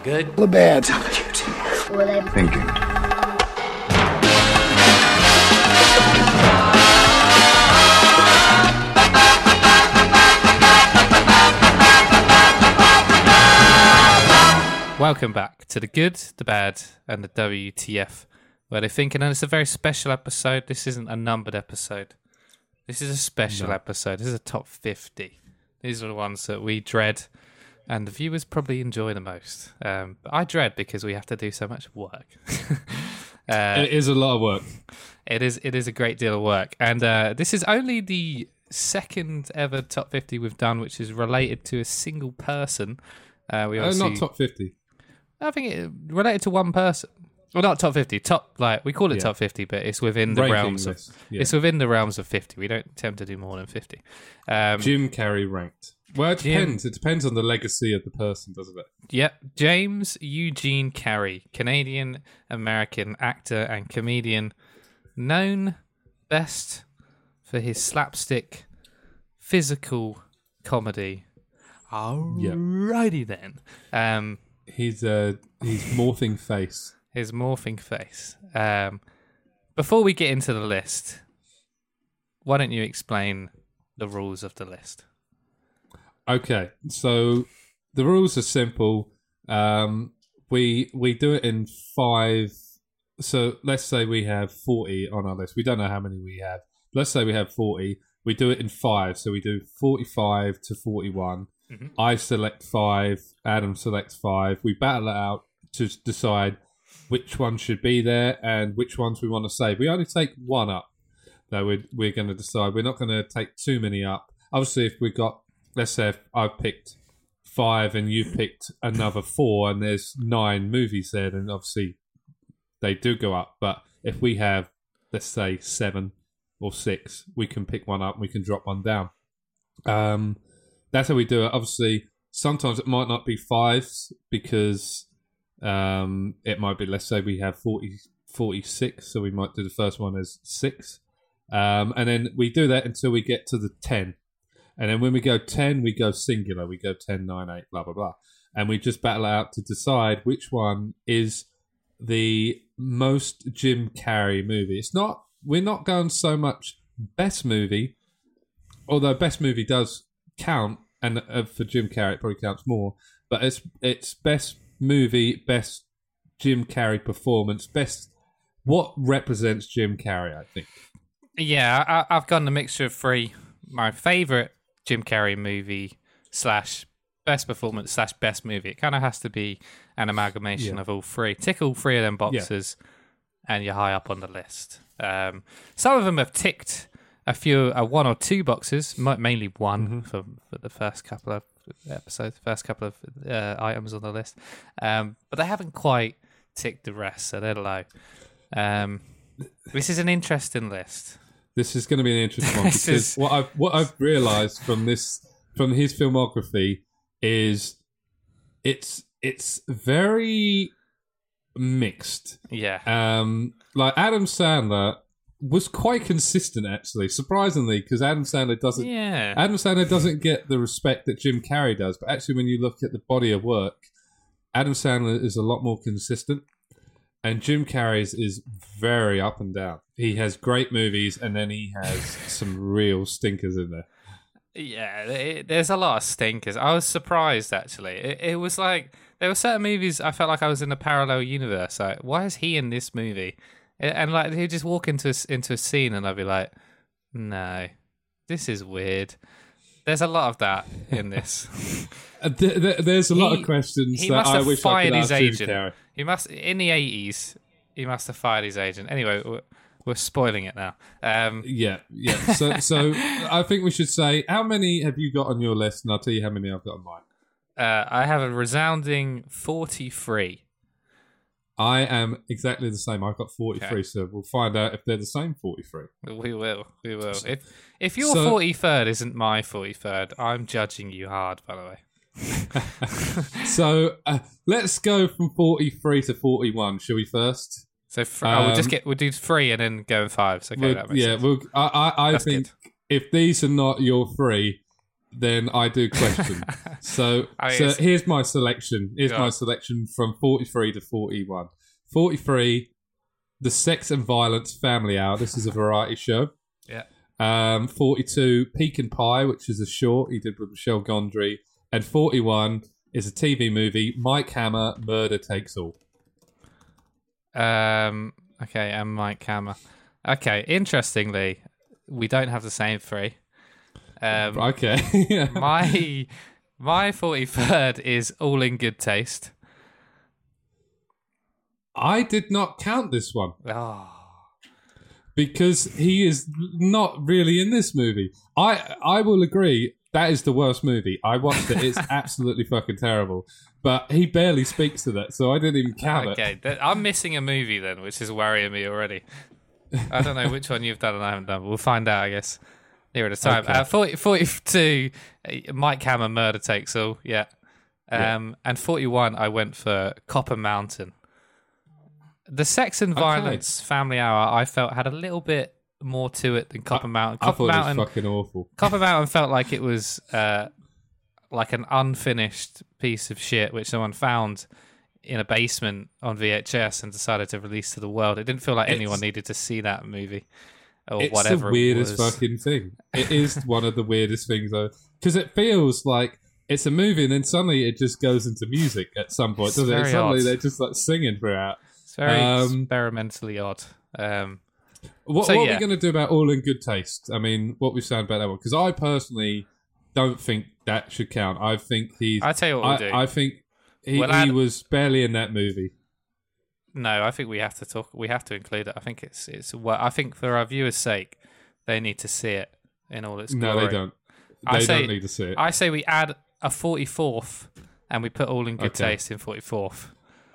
good? The bad. Thinking. Welcome back to the good, the bad, and the WTF, where they're thinking, and it's a very special episode. This isn't a numbered episode. This is a special episode. This is a top 50. These are the ones that we dread, and the viewers probably enjoy the most. But I dread because we have to do so much work. It is a lot of work. It is a great deal of work, and this is only the second ever top 50 we've done, which is related to a single person. We Not top 50. I think it related to one person. Well, not top 50. We call it top 50, but it's within the Ranking realms list. of. Yeah. It's within the realms of 50. We don't attempt to do more than 50. Jim Carrey ranked. Well, it depends. It depends on the legacy of the person, doesn't it? Yep, James Eugene Carey, Canadian-American actor and comedian, known best for his slapstick physical comedy. Alrighty then. His morphing face. His morphing face. Before we get into the list, why don't you explain the rules of the list? Okay, so the rules are simple. We do it in 5. So let's say we have 40 on our list. We don't know how many we have. Let's say we have 40. We do it in 5. So we do 45 to 41. Mm-hmm. I select 5. Adam selects 5. We battle it out to decide which one should be there and which ones we want to save. We only take one up. No, we're going to decide. We're not going to take too many up. Obviously, if we've got, let's say if I've picked 5 and you've picked another 4 and there's 9 movies there, then obviously they do go up. But if we have, let's say, 7 or 6, we can pick one up and we can drop one down. That's how we do it. Obviously, sometimes it might not be 5s because it might be, let's say we have 46, so we might do the first one as 6. And then we do that until we get to the 10. And then when we go 10, we go singular. We go 10, 9, 8, blah, blah, blah. And we just battle out to decide which one is the most Jim Carrey movie. We're not going so much best movie, although best movie does count, and for Jim Carrey it probably counts more, but it's best movie, best Jim Carrey performance, best what represents Jim Carrey, I think. Yeah, I've gone a mixture of 3. My favourite Jim Carrey movie / best performance / best movie. It kind of has to be an amalgamation of all 3. Tick all 3 of them boxes, and you're high up on the list. Some of them have ticked a few, 1 or 2 boxes, mainly 1 for the first couple of episodes, first couple of items on the list. But they haven't quite ticked the rest, so they're low. This is an interesting list. This is going to be an interesting one because what I've realised from his filmography is it's very mixed. Yeah. Like Adam Sandler was quite consistent, actually, surprisingly, because Adam Sandler doesn't get the respect that Jim Carrey does. But actually, when you look at the body of work, Adam Sandler is a lot more consistent, and Jim Carrey's is very up and down. He has great movies, and then he has some real stinkers in there. Yeah, there's a lot of stinkers. I was surprised, actually. It was like, there were certain movies I felt like I was in a parallel universe. Like, why is he in this movie? And like, he'd just walk into a scene and I'd be like, no, this is weird. There's a lot of that in this. There's a lot of questions that I wish I could ask Jim Carrey. He must, in the 80s, he must have fired his agent. Anyway, we're spoiling it now. Yeah. So I think we should say, how many have you got on your list? And I'll tell you how many I've got on mine. I have a resounding 43. I am exactly the same. I've got 43, okay. So we'll find out if they're the same 43. We will. If your 43rd isn't my 43rd, I'm judging you hard, by the way. So let's go from 43 to 41, shall we first? So we'll do 3 and then go in 5. So okay, that makes sense. I think good. If these are not your 3, then I do question. So here's my selection. Here's my selection from 43 to 41. 43, The Sex and Violence Family Hour. This is a variety show. Yeah. 42, Pecan Pie, which is a short he did with Michelle Gondry. And 41 is a TV movie, Mike Hammer, Murder Takes All. Okay, and Mike Hammer. Okay, interestingly, we don't have the same three. Okay. my 43rd is All in Good Taste. I did not count this one. Oh. Because he is not really in this movie. I will agree, that is the worst movie. I watched it. It's absolutely fucking terrible. But he barely speaks to that, so I didn't even count it. Okay, I'm missing a movie then, which is worrying me already. I don't know which one you've done and I haven't done, but we'll find out, I guess, near the time. Okay. 42, Mike Hammer, Murder Takes All, yeah. And 41, I went for Copper Mountain. The Sex and Violence Family Hour, I felt, had a little bit more to it than Copper Mountain. I thought it was fucking awful. Copper Mountain felt like it was like an unfinished piece of shit which someone found in a basement on VHS and decided to release to the world. It didn't feel like anyone needed to see that movie or whatever. It's the weirdest fucking thing. It is one of the weirdest things, though, because it feels like it's a movie and then suddenly it just goes into music at some point, doesn't it? Suddenly they're just like singing throughout. It's very experimentally odd. What are we going to do about All in Good Taste? I mean, what we've said about that one? Because I personally don't think that should count. I think I tell you what we'll do. I think he was barely in that movie. No, I think we have to talk. We have to include it. I think it's. I think for our viewers' sake, they need to see it in all its glory. No, they don't. They don't need to see it. I say we add a 44th, and we put All in Good Taste in 44th.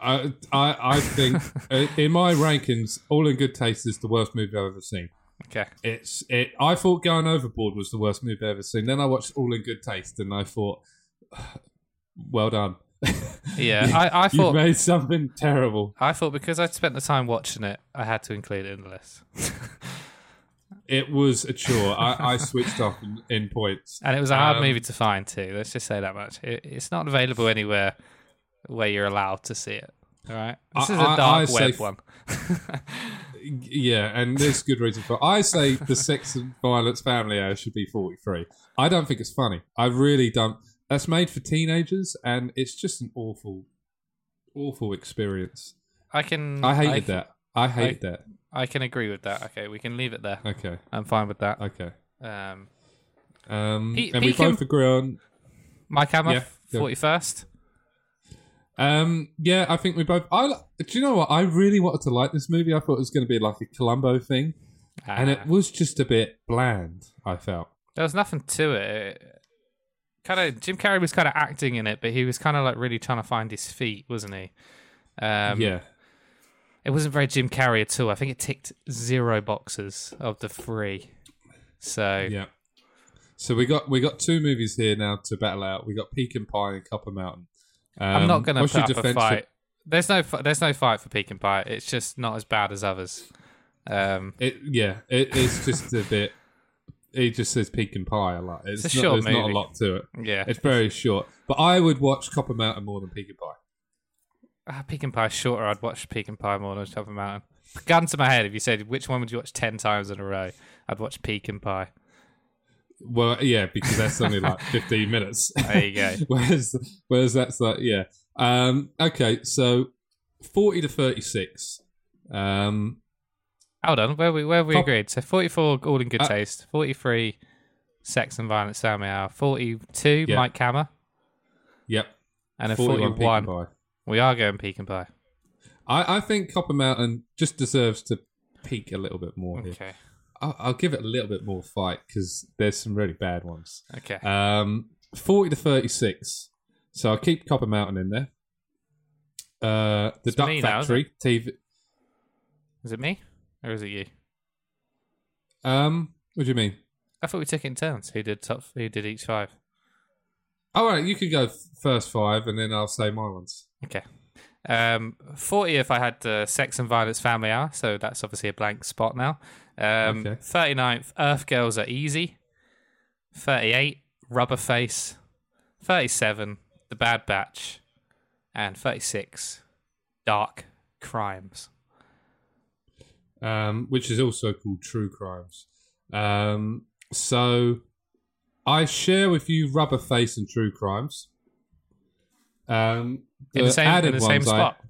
I think in my rankings, All in Good Taste is the worst movie I've ever seen. Okay. I thought Going Overboard was the worst movie I've ever seen. Then I watched All in Good Taste and I thought, well done. Yeah, I thought you made something terrible. I thought because I'd spent the time watching it, I had to include it in the list. It was a chore. I switched off in points. And it was a hard movie to find too. Let's just say that much. It's not available anywhere where you're allowed to see it. All right, this is a dark web one. Yeah, and there's good reason for it. I say The Sex and Violence Family Hour should be 43. I don't think it's funny. I really don't. That's made for teenagers, and it's just an awful, awful experience. I hated that. I hate that. I can agree with that. Okay, we can leave it there. Okay, I'm fine with that. Okay. And we both agree on Mike Hammer, 41st. Yeah, I think we both. Do you know what? I really wanted to like this movie. I thought it was going to be like a Columbo thing, and it was just a bit bland. I felt there was nothing to it. Kind of, Jim Carrey was kind of acting in it, but he was kind of like really trying to find his feet, wasn't he? Yeah. It wasn't very Jim Carrey at all. I think it ticked 0 boxes of the 3. So yeah. So we got 2 movies here now to battle out. We got Pecan Pie and Copper Mountain. I'm not going to put up a fight. There's no fight for Pecan Pie. It's just not as bad as others. It's just a bit. He just says Pecan Pie a lot. It's a short movie. There's not a lot to it. Yeah, it's very short. But I would watch Copper Mountain more than Pecan Pie. Pecan Pie's shorter. I'd watch Pecan Pie more than Copper Mountain. Gun to my head, if you said which one would you watch 10 times in a row, I'd watch Pecan Pie. Well, yeah, because that's only like 15 minutes. There you go. whereas that's like, yeah. Okay, so 40 to 36. Hold on, where we agreed? So 44, All in Good Taste. 43, Sex and Violence Family Hour. 42, Mike Hammer. Yep. And then 41, we are going Pecan Pie. I think Copper Mountain just deserves to peak a little bit more here. Okay. I'll give it a little bit more fight because there's some really bad ones. Okay. 40 to 36. So I'll keep Copper Mountain in there. The Duck Factory TV. Is it me or is it you? What do you mean? I thought we took it in turns. Who did each 5? All right, you can go first 5, and then I'll say my ones. Okay. 40th, I had the Sex and Violence Family Hour, so that's obviously a blank spot now. 39th, Earth Girls Are Easy. 38, Rubberface, 37, The Bad Batch, and 36, Dark Crimes. Which is also called True Crimes. So I share with you Rubberface and True Crimes. In the same spot.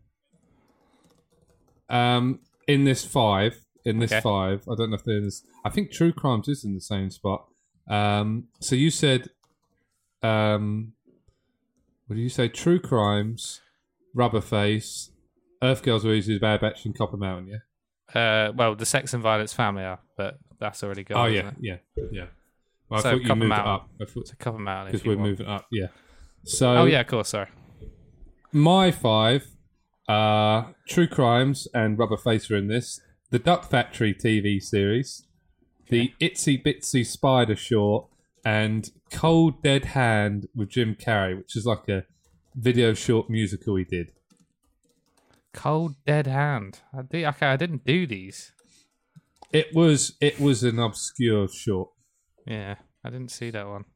In this five. Okay. I don't know if there's. I think True Crimes is in the same spot. So you said, what do you say? True Crimes, Rubberface, Earth Girls Are Easy, Bad Batch, and Copper Mountain. Yeah. Well, the Sex and Violence family are, but that's already gone. Oh isn't yeah, it? yeah. Well, So I thought you Copper moved Mountain. it up. I thought It's a Copper Mountain because we're moving up. Yeah. So. Oh yeah, of course. Sorry. My five are True Crimes and Rubberface are in this. The Duck Factory TV series, the Itsy Bitsy Spider short, and Cold Dead Hand with Jim Carrey, which is like a video short musical he did. Cold Dead Hand. I didn't do these. It was an obscure short. Yeah, I didn't see that one.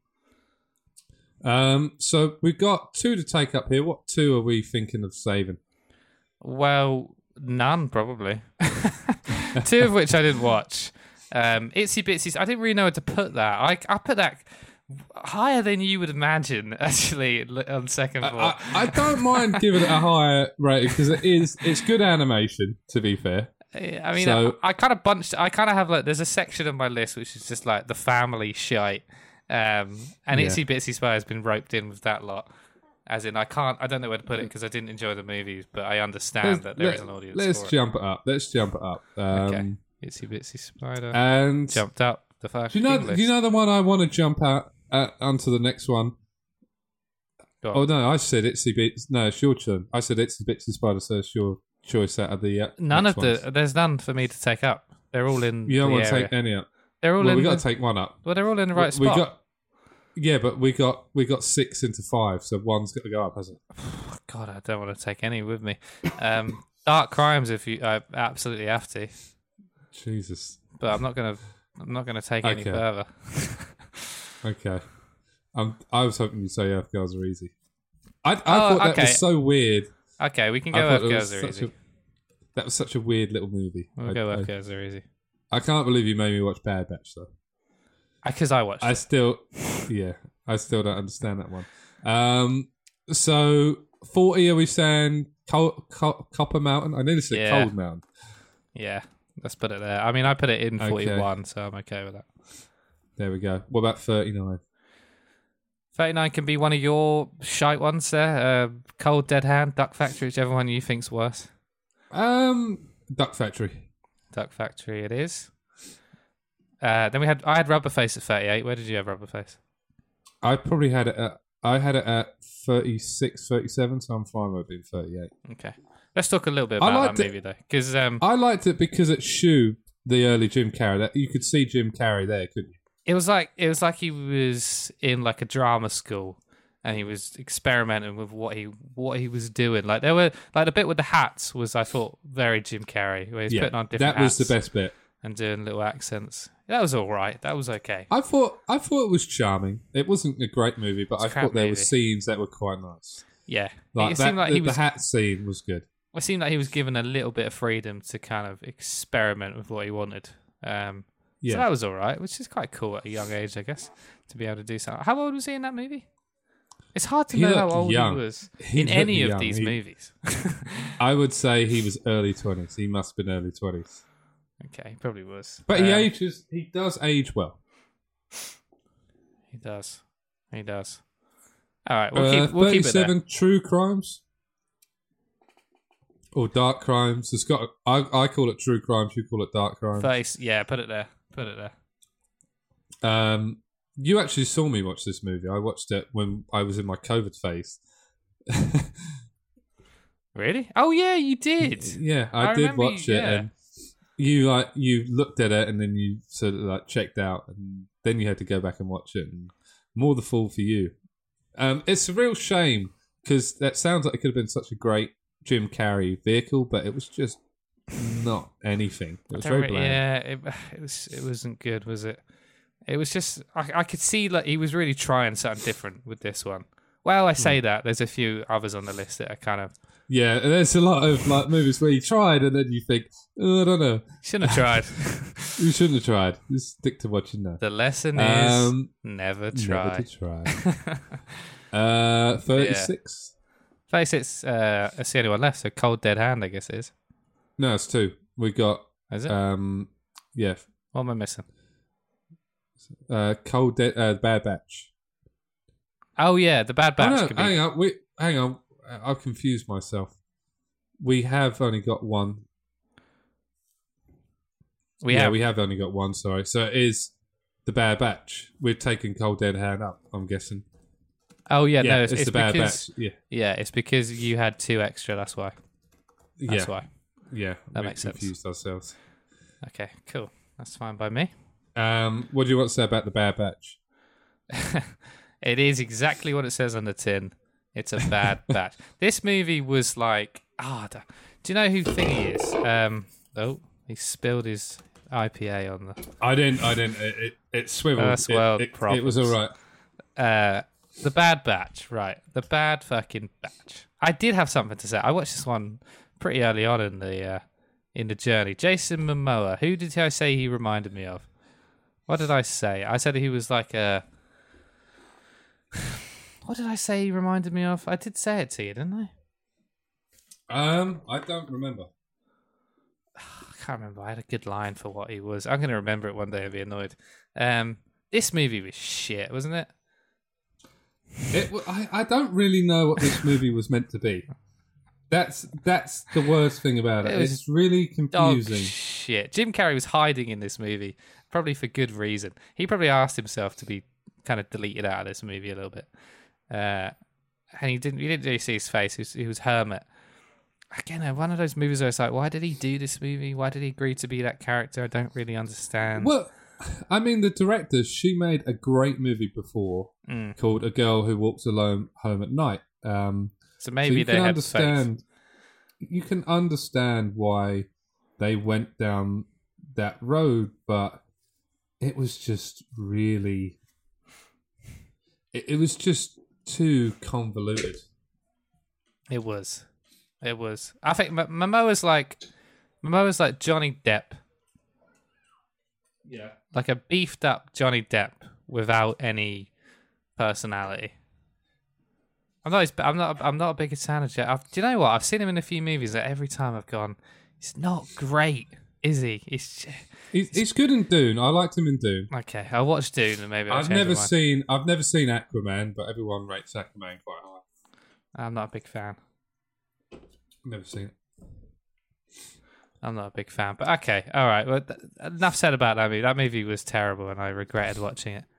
So we've got two to take up here. What two are we thinking of saving? Well, none probably. Two of which I didn't watch. Itsy Bitsy. I didn't really know where to put that. I put that higher than you would imagine. Actually, on second thought, I don't mind giving it a higher rating because it's good animation. To be fair, I mean, So- I kind of bunched. I kind of have like there's a section of my list which is just like the family shite, and Itsy Bitsy Spy has been roped in with that lot. As in, I don't know where to put it because I didn't enjoy the movies, but I understand that there is an audience. Let's jump it up. Let's jump it up. Okay. Itsy Bitsy Spider And jumped up the first. do you know the one I want to jump out onto the next one? Oh no, I said Itsy Bitsy. No, it's your turn. I said Itsy Bitsy Spider, so it's your choice out of the. None next of ones. there's none for me to take up. They're all in. You don't the want to area. take any up. They're all Well, in. we got to take one up. Well, they're all in the right we spot. got. Yeah, but we got 6 into 5, so one's got to go up, hasn't it? God, I don't want to take any with me. Dark Crimes, if you I absolutely have to, Jesus. but I'm not gonna take any Okay. further. Okay. I was hoping you'd say Earth Girls Are Easy. I thought that okay. was so weird. Okay, we can I go thought Earth it Girls was Are such Easy. That was such a weird little movie. We'll go Earth Girls Are Easy. I can't believe you made me watch Bad Batch though. Because I watched. I still don't understand that one. So 40, are we saying Copper Mountain? I nearly said Yeah. Cold Mountain. Yeah, let's put it there. I mean, I put it in Okay. 41, so I'm okay with that. There we go. What about 39? 39 can be one of your shite ones there. Cold Dead Hand, Duck Factory, whichever one you think's worse. Duck Factory. Duck Factory, it is. Then I had Rubberface at 38. Where did you have Rubberface? I probably had it at 36, 37, so I'm fine with it being 38. Okay, let's talk a little bit I about liked that it. movie though, because I liked it because it showed the early Jim Carrey. That you could see Jim Carrey there, couldn't you? it was like he was in like a drama school, and he was experimenting with what he was doing. Like there were like the bit with the hats was, I thought, very Jim Carrey, where he's putting on different that was hats the best bit. and doing little accents. That was all right. That was okay. I thought it was charming. It wasn't a great movie, but It's a I crap thought there were movie. scenes that were quite nice. Yeah, Like it that, seemed like he the was. hat scene was good. It seemed like he was given a little bit of freedom to kind of experiment with what he wanted. So Yeah, that was all right, which is quite cool at a young age, I guess, to be able to do something. How old was he in that movie? It's hard to He know how looked old young. he was He in looked any of young. these movies. I would say he was early 20s. He must have been early 20s. Okay, he probably was. But he does age well. He does. All right, we'll keep it there. 37 True Crimes or Dark Crimes. It's got. I call it True Crimes. You call it Dark Crimes. Yeah, put it there. You actually saw me watch this movie. I watched it when I was in my COVID phase. Really? Oh yeah, you did. Yeah, I did remember watch you- it, yeah. and you looked at it, and then you sort of like checked out, and then you had to go back and watch it. And more the fool for you. It's a real shame because that sounds like it could have been such a great Jim Carrey vehicle, but it was just not anything. It was very bland. Yeah, it wasn't good, was it? It was just I could see like he was really trying something different with this one. Well, I say that there's a few others on the list that are kind of Yeah, there's a lot of like movies where you tried and then you think, oh, I don't know. shouldn't have tried. You shouldn't have tried. Just stick to what you know. The lesson is never try. Never to try. 36. 36. That's the only one left. So Cold Dead Hand, I guess it is. No, it's 2. We got. Is it? Yeah. What am I missing? Cold Dead. Bad Batch. Oh yeah, the Bad Batch. Oh, no, could be... hang on. I've confused myself. We have only got one. We have only got one. Sorry, so it is the Bad Batch. We've taken Cold Dead Hand up. I'm guessing. Oh yeah, no, it's the Bad Batch. Yeah, it's because you had 2 extra. That's why. That's why. Yeah, that makes sense. Confused ourselves. Okay, cool. That's fine by me. What do you want to say about the Bad Batch? It is exactly what it says on the tin. It's a bad batch. This movie was like, do you know who Thingy is? He spilled his IPA on the. I didn't. It swiveled. First world problems. It was all right. The Bad Batch, right? The Bad fucking Batch. I did have something to say. I watched this one pretty early on in the journey. Jason Momoa. Who did I say he reminded me of? What did I say? I said he was like a. What did I say he reminded me of? I did say it to you, didn't I? I don't remember. I can't remember. I had a good line for what he was. I'm going to remember it one day and be annoyed. This movie was shit, wasn't it? I don't really know what this movie was meant to be. That's the worst thing about it. It's really confusing. Shit. Jim Carrey was hiding in this movie, probably for good reason. He probably asked himself to be kind of deleted out of this movie a little bit. And you didn't really see his face. He was Hermit. Again, one of those movies where it's like, why did he do this movie? Why did he agree to be that character? I don't really understand. Well, I mean, the director, she made a great movie before called A Girl Who Walks Alone Home at Night. So maybe they had faith. You can understand why they went down that road, but it was just really... It was just too convoluted. It was. I think Momoa's like Johnny Depp. Yeah. Like a beefed up Johnny Depp without any personality. I'm not a big fan of Jeff. Do you know what? I've seen him in a few movies that every time I've gone, he's not great, is he? He's good in Dune. I liked him in Dune. Okay, I'll watch Dune and maybe I've never seen Aquaman, but everyone rates Aquaman quite high. I'm not a big fan. Never seen it. I'm not a big fan, but okay, all right. Well, enough said about that movie. That movie was terrible, and I regretted watching it.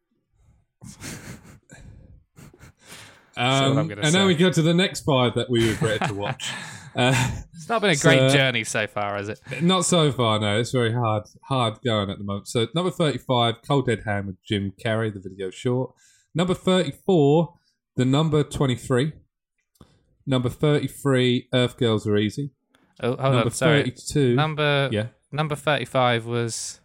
And now we go to the next 5 that we regretted to watch. It's not been a great journey so far, has it? Not so far, no. It's very hard going at the moment. So number 35, Cold Dead Hand with Jim Carrey, the video short. Number 34, The Number 23. Number 33, Earth Girls Are Easy. Oh, hold on, sorry. 32. Number 35 was...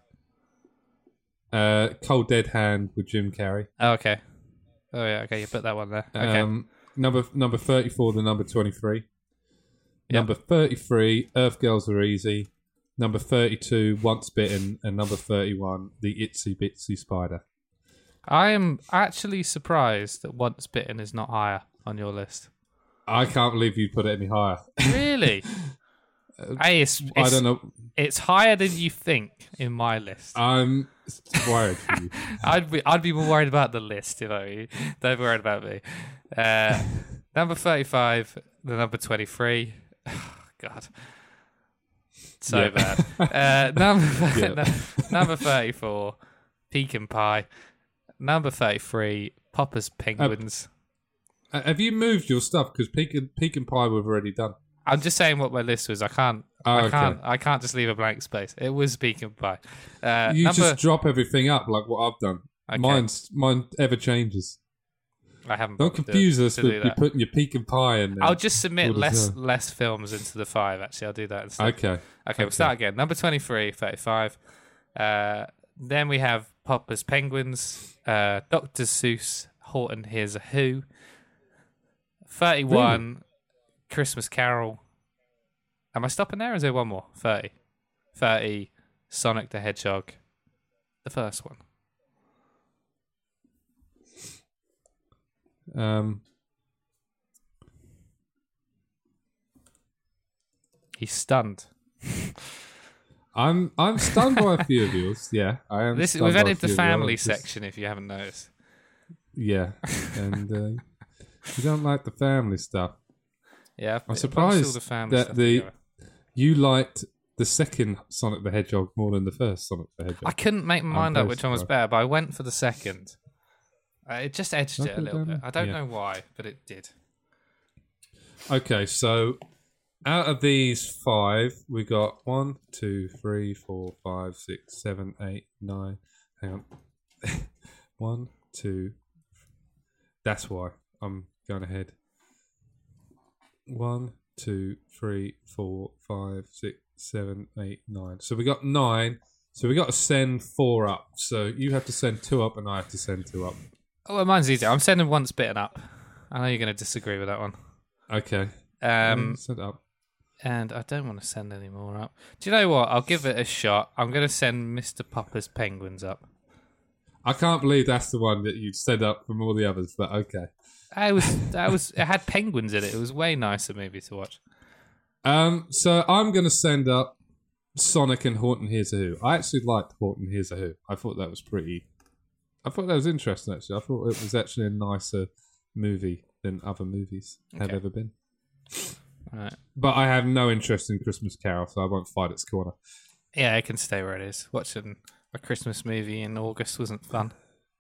Cold Dead Hand with Jim Carrey. Oh, okay. Oh, yeah, okay, you put that one there. Okay. Number 34, The Number 23. Yep. Number 33, Earth Girls Are Easy. Number 32, Once Bitten. And number 31, The Itsy Bitsy Spider. I am actually surprised that Once Bitten is not higher on your list. I can't believe you put it any higher. Really? I don't know. It's higher than you think in my list. I'm worried for you. I'd be more worried about the list if I were you. Don't be worried about me. Number 35, the number 23. Oh, God. So bad. Number 34, Pecan Pie. Number 33, Popper's Penguins. Have you moved your stuff? Because Pecan Pie we've already done. I'm just saying what my list was. I can't just leave a blank space. It was Pecan Pie. Just drop everything up like what I've done. Okay. Mine ever changes. I haven't. Don't confuse us with you putting your Pecan Pie in there. I'll just submit less films into the 5. Actually, I'll do that instead. Okay. We'll start again. Number 23, 35. Then we have Popper's Penguins, Dr. Seuss, Horton Hears a Who, 31, Really? Christmas Carol. Am I stopping there or is there one more? 30. 30, Sonic the Hedgehog, the first one. He's stunned. I'm stunned by a few of yours. Yeah, I am. We've stunned by added a the few of family yours. Just- section if you haven't noticed. Yeah, and you don't like the family stuff. Yeah, I'm surprised the family that stuff the together. you liked the second Sonic the Hedgehog more than the first Sonic the Hedgehog. I couldn't make my mind up very which one was surprised. better, but I went for the second. It just edged it a Okay, little then. bit. I don't Yeah. know why, but it did. Okay, so out of these 5, we got 1, 2, 3, 4, 5, 6, 7, 8, 9. Hang on. 1, 2. That's why I'm going ahead. 1, 2, 3, 4, 5, 6, 7, 8, 9. So we got 9. So we got to send 4 up. So you have to send 2 up, and I have to send 2 up. Oh, well, mine's easier. I'm sending once bitten up. I know you're going to disagree with that one. Okay. Send up. And I don't want to send any more up. Do you know what? I'll give it a shot. I'm going to send Mr. Popper's Penguins up. I can't believe that's the one that you sent up from all the others, but okay. It had penguins in it. It was a way nicer movie to watch. So I'm going to send up Sonic and Horton Hears a Who. I actually liked Horton Hears a Who. I thought that was interesting, actually. I thought it was actually a nicer movie than other movies have Okay. ever been. Right. But I have no interest in Christmas Carol, so I won't fight its corner. Yeah, it can stay where it is. Watching a Christmas movie in August wasn't fun.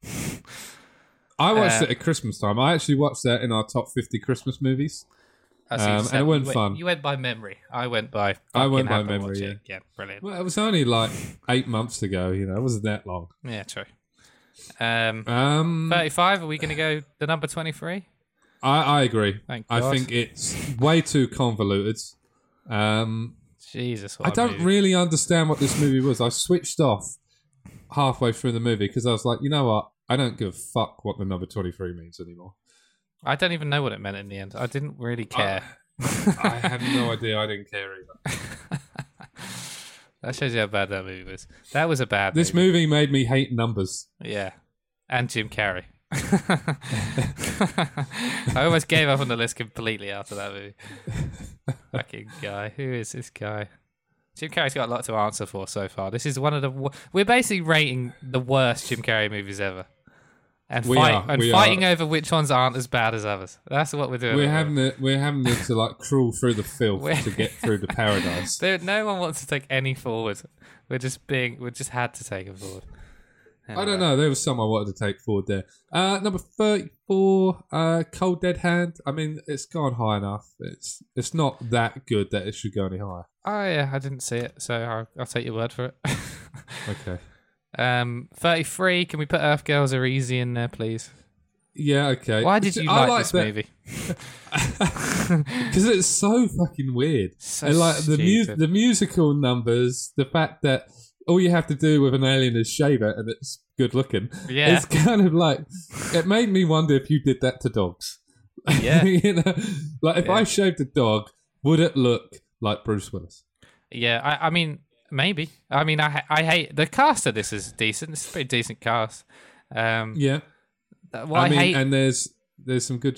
I watched it at Christmas time. I actually watched that in our top 50 Christmas movies. I see you And said- it wasn't you fun. You went by memory. I went by. I went fucking by had to memory, watch it again. Brilliant. Well, it was only like 8 months ago, it wasn't that long. Yeah, true. 35. 35. Are we going to go the number 23? I agree. Thank I God. think it's way too convoluted. Jesus, I don't really understand what this movie was. I switched off halfway through the movie because I was like, you know what? I don't give a fuck what the number 23 means anymore. I don't even know what it meant in the end. I didn't really care. I have no idea. I didn't care either. That shows you how bad that movie was. That was a bad This movie made me hate numbers. Yeah. And Jim Carrey. I almost gave up on the list completely after that movie. Fucking guy. Who is this guy? Jim Carrey's got a lot to answer for so far. This is one of the... We're basically rating the worst Jim Carrey movies ever. And, We fighting are. over which ones aren't as bad as others. That's what we're doing. We're having to like crawl through the filth We're- to get through the paradise. No one wants to take any forward. We just had to take it forward. I don't know. There was some I wanted to take forward there. Number 34, Cold Dead Hand. I mean, it's gone high enough. It's not that good that it should go any higher. Oh yeah, I didn't see it, so I'll take your word for it. Okay. 33. Can we put Earth Girls Are Easy in there, please? Yeah, okay. Why did you like this movie? Because it's so fucking weird. So And like stupid. the musical numbers, the fact that all you have to do with an alien is shave it and it's good looking. Yeah. It's kind of like, it made me wonder if you did that to dogs. Yeah. Like if I shaved a dog, would it look like Bruce Willis? Yeah, I mean, maybe. I mean, I hate the cast of this is decent. It's a pretty decent cast. Yeah. What I hate. and there's some good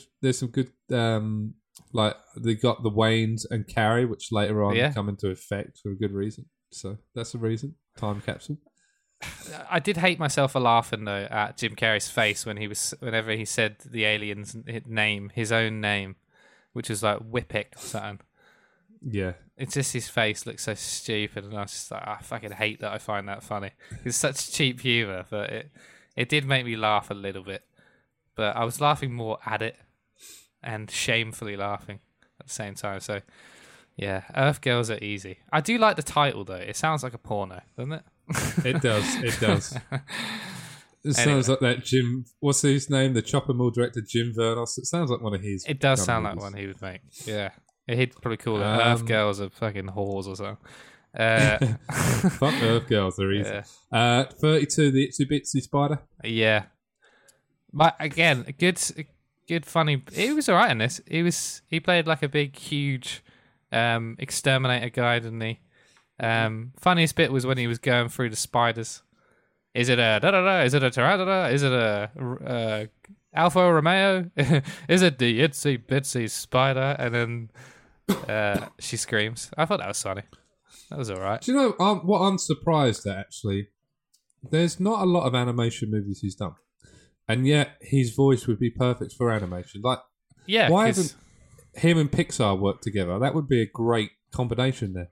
like they got the Waynes and Carrie, which later on Yeah. come into effect for a good reason. So that's a reason. Time capsule. I did hate myself for laughing though at Jim Carrey's face whenever he said the alien's name, his own name, which was like Whippick or something. Yeah. It's just his face looks so stupid, and I was just like, I fucking hate that. I find that funny. It's such cheap humor, but it did make me laugh a little bit. But I was laughing more at it and shamefully laughing at the same time. So yeah, Earth Girls Are Easy. I do like the title though. It sounds like a porno, doesn't it? It does. It does. It Anyway. sounds like that Jim. What's his name? The Chopper Mall director, Jim Vernos. It sounds like one of his. It does kind of sound like movies. one he would make. Yeah. He'd probably call it Earth Girls Are fucking whores or something. Fuck Earth Girls, they're easy. Yeah. 32, the Itsy Bitsy Spider. Yeah. But again, a good, funny. He was alright in this. He played like a big, huge exterminator guy, didn't he? Funniest bit was when he was going through the spiders. Is it a da-da-da? Is it a pterodactyl? Is it a Alfa Romeo? Is it the Itsy Bitsy Spider? And then she screams. I thought that was funny. That was alright. Do you know what I'm surprised at, actually? There's not a lot of animation movies he's done. And yet his voice would be perfect for animation. Like, Yeah. why haven't him and Pixar worked together? That would be a great combination there.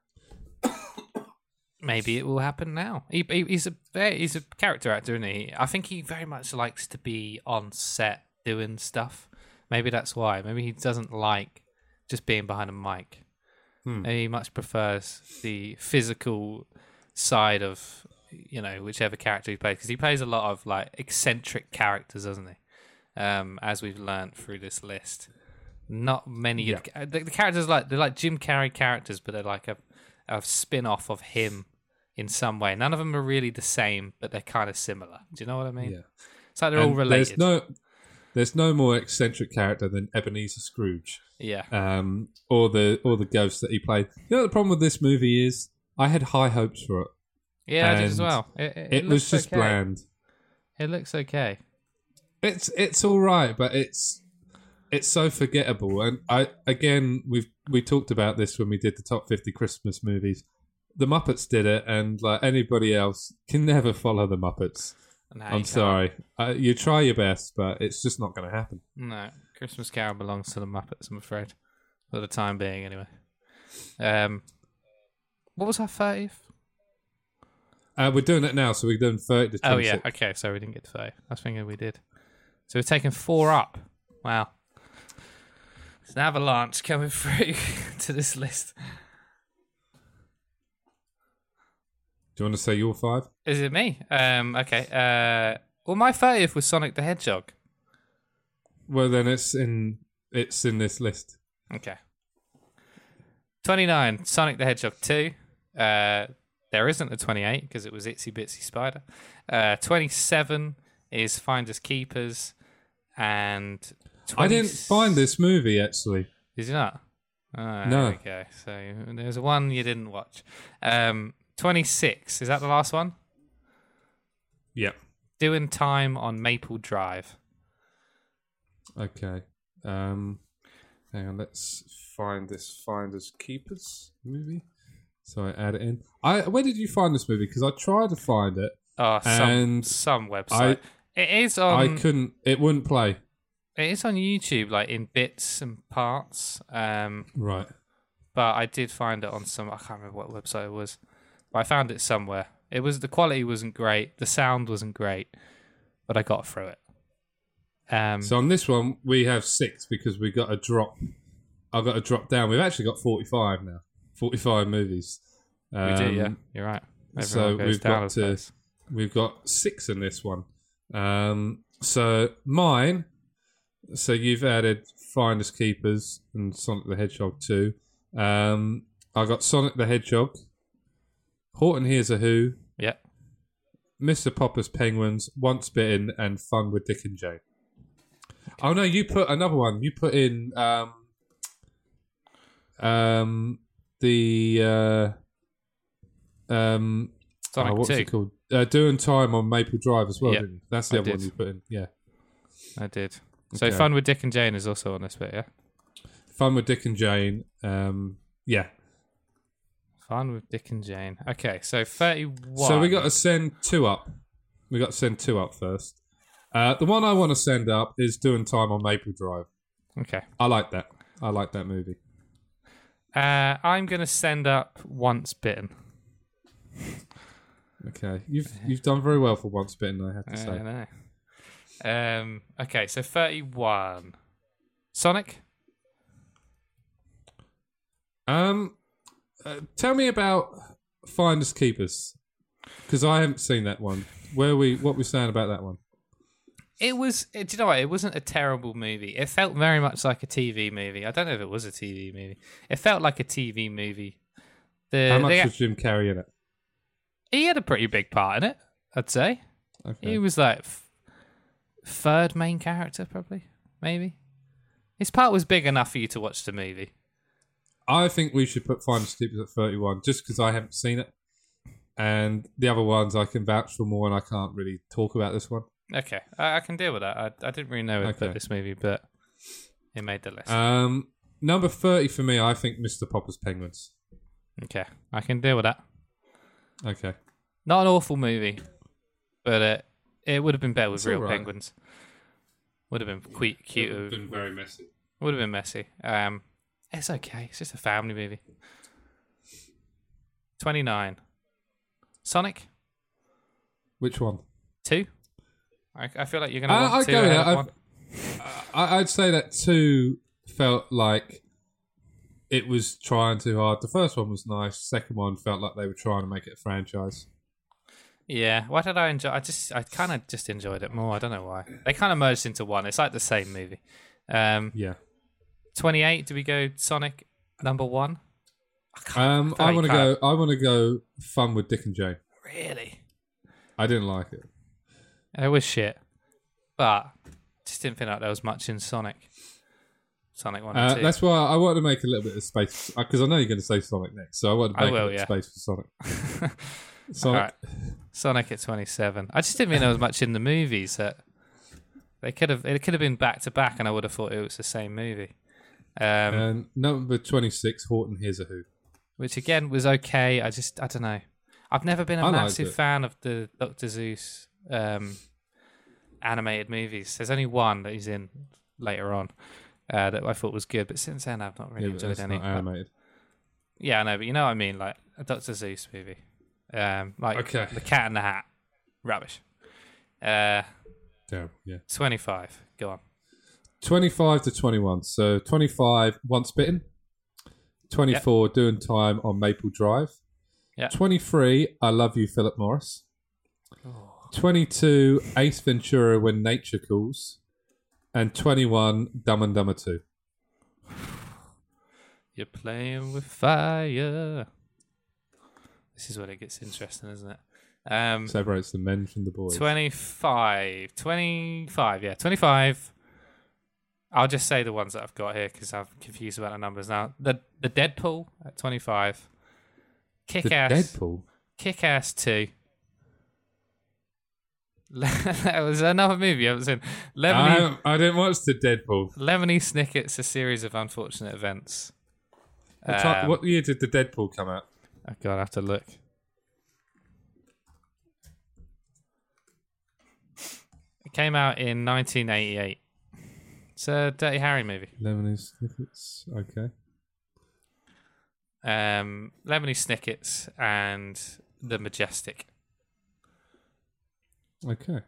Maybe it will happen now. He's a character actor, isn't he? I think he very much likes to be on set doing stuff. Maybe that's why. Maybe he doesn't like just being behind a mic. He much prefers the physical side of, whichever character he plays, because he plays a lot of like eccentric characters, doesn't he? As we've learned through this list, not many. The characters they're like Jim Carrey characters, but they're like a spin-off of him in some way. None of them are really the same, but they're kind of similar. Do you know what I mean? Yeah. It's like they're all related. There's no more eccentric character than Ebenezer Scrooge. Yeah. Or the ghost that he played. You know what the problem with this movie is? I had high hopes for it. Yeah, I did as well. It was just okay. bland. It looks okay. It's all right, but it's so forgettable. And we talked about this when we did the top 50 Christmas movies. The Muppets did it, and like anybody else can never follow the Muppets. No, I'm sorry. You try your best, but it's just not going to happen. No, Christmas Carol belongs to the Muppets, I'm afraid, for the time being, anyway. What was our 30th? We're doing it now, so we're doing 30 to 26. Oh yeah, okay. So we didn't get to 30. I was thinking we did. So we're taking 4 up. Wow. It's an avalanche coming through to this list. Do you want to say your 5? Is it me? Okay. Well, my 30th was Sonic the Hedgehog. Well, then it's in this list. Okay. 29, Sonic the Hedgehog 2. There isn't a 28 because it was Itsy Bitsy Spider. 27 is Finders Keepers. And 20... I didn't find this movie, actually. Did you not? No. Okay, so there's one you didn't watch. 26, is that the last one? Yeah. Doing Time on Maple Drive. Okay. Hang on, let's find this Finders Keepers movie. So I add it in. Where did you find this movie? Because I tried to find it. Some website. It is on. It wouldn't play. It is on YouTube, like in bits and parts. Right. But I did find it on some. I can't remember what website it was. But I found it somewhere. The quality wasn't great. The sound wasn't great. But I got through it. So on this one, we have 6 because we got a drop. I've got a drop down. We've actually got 45 now. 45 movies. We do, yeah. You're right. We've got 6 in this one. So mine. So you've added Finders Keepers and Sonic the Hedgehog 2. I got Sonic the Hedgehog, Horton Hears a Who. Yeah. Mr. Popper's Penguins, Once Bitten, and Fun with Dick and Jane. Oh no, you put another one. You put in Sonic what's 2. it called? Doing Time on Maple Drive as well, didn't you? That's the other did. one you put in. Yeah. I did. So Okay. Fun with Dick and Jane is also on this bit, yeah? Fun with Dick and Jane. Yeah. Fun with Dick and Jane. Okay, so 31. So we got to send 2 up. We got to send 2 up first. The one I want to send up is Doing Time on Maple Drive. Okay. I like that. I like that movie. I'm going to send up Once Bitten. Okay. You've done very well for Once Bitten, I have to say. I know. Okay, so 31. Sonic? Tell me about Finders Keepers, because I haven't seen that one. What we saying about that one? It was. Do you know what? It wasn't a terrible movie. It felt very much like a TV movie. I don't know if it was a TV movie. It felt like a TV movie How much was Jim Carrey in it? He had a pretty big part in it, I'd say. Okay. He was like third main character, probably, maybe. His part was big enough for you to watch the movie. I think we should put Finding Stupid at 31, just because I haven't seen it. And the other ones I can vouch for more, and I can't really talk about this one. Okay, I can deal with that. I didn't really know it put this movie, but it made the list. Number 30 for me, I think Mr. Popper's Penguins. Okay, I can deal with that. Okay. Not an awful movie, but it would have been better with real penguins. Would have been cute. It would have been very messy. Would have been messy. It's okay. It's just a family movie. 29. Sonic? Which one? 2? I feel like you're going to want 2 ahead of 1. I'd say that 2 felt like it was trying too hard. The first one was nice. Second one felt like they were trying to make it a franchise. Yeah. Why did I enjoy? I kind of just enjoyed it more. I don't know why. They kind of merged into one. It's like the same movie. Yeah. 28. Do we go Sonic number 1? I want to go Fun with Dick and Jane. Really? I didn't like it. It was shit, but just didn't feel like there was much in Sonic. Sonic 1 and 2. That's why I wanted to make a little bit of space, because I know you're going to say Sonic next, so I wanted to make a bit of space for Sonic. Sonic. Right. Sonic at 27. I just didn't think there was much in the movies that it could have been back to back, and I would have thought it was the same movie. And number 26, Horton Hears a Who, which again was okay. I don't know. I've never been a massive fan of the Dr. Seuss animated movies. There's only one that he's in later on that I thought was good, but since then I've not really enjoyed any. Not animated. Yeah, I know, but you know what I mean, like a Dr. Seuss movie, The Cat in the Hat, rubbish. Terrible. Yeah. 25. Go on. 25 to 21. So 25, Once Bitten. 24, Doing Time on Maple Drive. Yeah. 23, I Love You, Philip Morris. 22, Ace Ventura, When Nature Calls. And 21, Dumb and Dumber 2. You're playing with fire. This is when it gets interesting, isn't it? Separates the men from the boys. 25, yeah, 25. I'll just say the ones that I've got here because I'm confused about the numbers now. The Deadpool at 25. Kick-Ass. Deadpool? Kick-Ass 2. That was another movie I haven't seen. I didn't watch the Deadpool. Lemony Snicket's A Series of Unfortunate Events. What year did the Deadpool come out? Oh God, I have to look. It came out in 1988. It's a Dirty Harry movie. Lemony Snicket's, okay. Lemony Snicket's and The Majestic. Okay.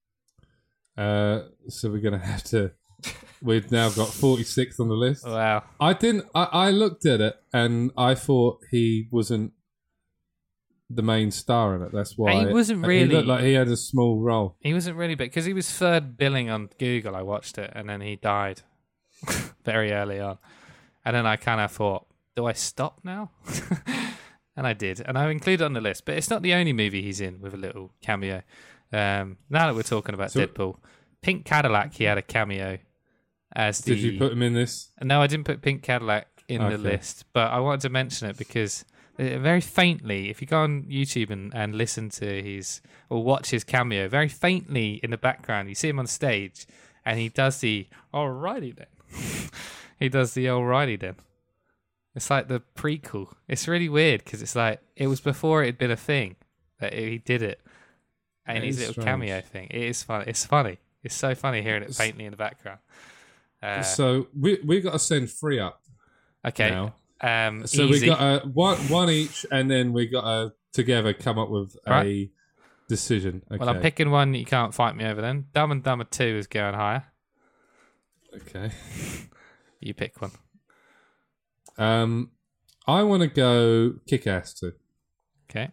So we're going to have to... We've now got 46th on the list. Wow. I looked at it and I thought he wasn't the main star in it. That's why he wasn't really. He looked like he had a small role. He wasn't really big because he was third billing on Google. I watched it and then he died very early on. And then I kind of thought, do I stop now? And I did. And I included it on the list. But it's not the only movie he's in with a little cameo. Now that we're talking about Deadpool, Pink Cadillac, he had a cameo. Did you put him in this? No, I didn't put Pink Cadillac in the list, but I wanted to mention it because very faintly, if you go on YouTube and listen to or watch his cameo, very faintly in the background, you see him on stage and he does the alrighty then. He does the alrighty then. It's like the prequel. It's really weird because it's like it was before it had been a thing that he did it. And his little cameo thing. It is funny. It's funny. It's so funny hearing it faintly in the background. So we got to send 3 up. Okay. Now. So easy. We got one each, and then we got to together come up with a decision. Okay. Well, I'm picking one that you can't fight me over. Then Dumb and Dumber 2 is going higher. Okay. You pick one. I want to go Kick-Ass 2. Okay.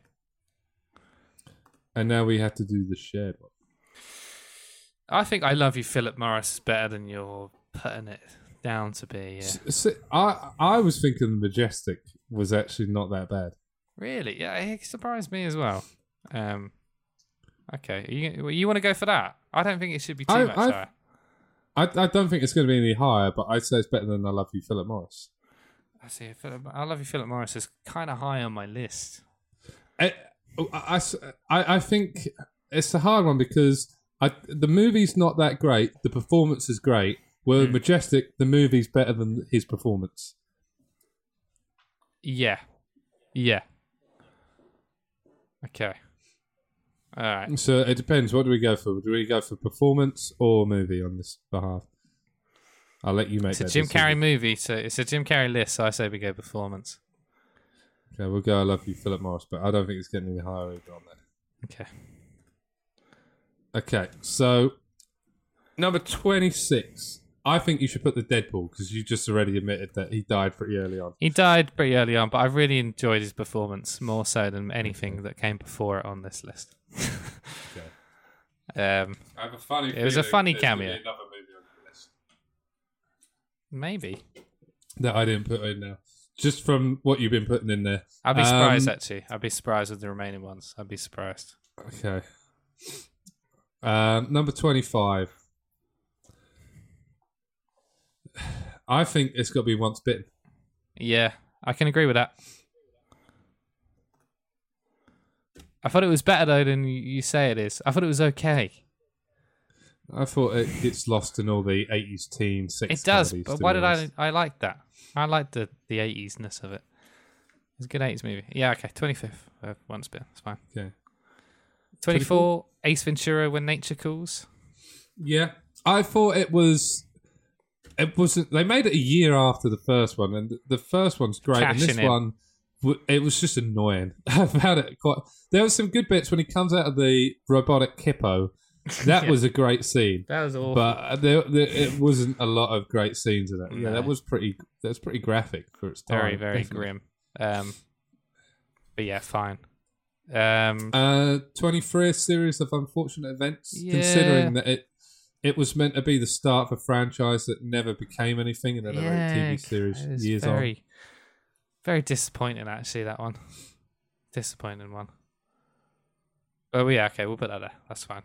And now we have to do the shared one. I think I Love You, Philip Morris is better than you're putting it down to be. Yeah. I was thinking The Majestic was actually not that bad. Really? Yeah, it surprised me as well. Okay, you want to go for that? I don't think it should be too much higher. I don't think it's going to be any higher, but I'd say it's better than I Love You, Philip Morris. I see. I Love You, Philip Morris is kind of high on my list. I think it's a hard one because the movie's not that great. The performance is great. Well, Majestic, the movie's better than his performance. Yeah. Okay. All right. So it depends. What do we go for? Do we go for performance or movie on this behalf? I'll let you make that decision. It's a Jim Carrey movie, so it's a Jim Carrey list, so I say we go performance. Okay, we'll go I Love You, Philip Morris, but I don't think it's getting any higher either on there. Okay, so number 26. I think you should put the Deadpool because you just already admitted that he died pretty early on. He died pretty early on, but I really enjoyed his performance more so than anything that came before it on this list. Okay. I have a funny it was a funny cameo. Another movie on the list. Maybe. That I didn't put in now. Just from what you've been putting in there. I'd be surprised, actually. I'd be surprised with the remaining ones. I'd be surprised. Okay. Number 25. I think it's got to be Once Bitten. Yeah, I can agree with that. I thought it was better, though, than you say it is. I thought it was okay. I thought it gets lost in all the 80s teen sex. It does, but why did I like that? I liked the 80s-ness of it. It's a good 80s movie. Yeah, okay, 25th. Once Bitten, it's fine. Okay. 24, Ace Ventura, When Nature Calls. Yeah, I thought it was... It wasn't. They made it a year after the first one, and the first one's great. And this one, it was just annoying. I found it quite. There were some good bits when he comes out of the robotic hippo. That was a great scene. That was awful. But it wasn't a lot of great scenes in it. Yeah, No. that was pretty graphic for its time. Very, very definitely. grim. But yeah, fine. 23, a series of unfortunate events. Yeah. Considering that it was meant to be the start of a franchise that never became anything, and then a TV series years on. Very disappointing, actually, that one. Disappointing one. Oh, yeah, okay, we'll put that there. That's fine.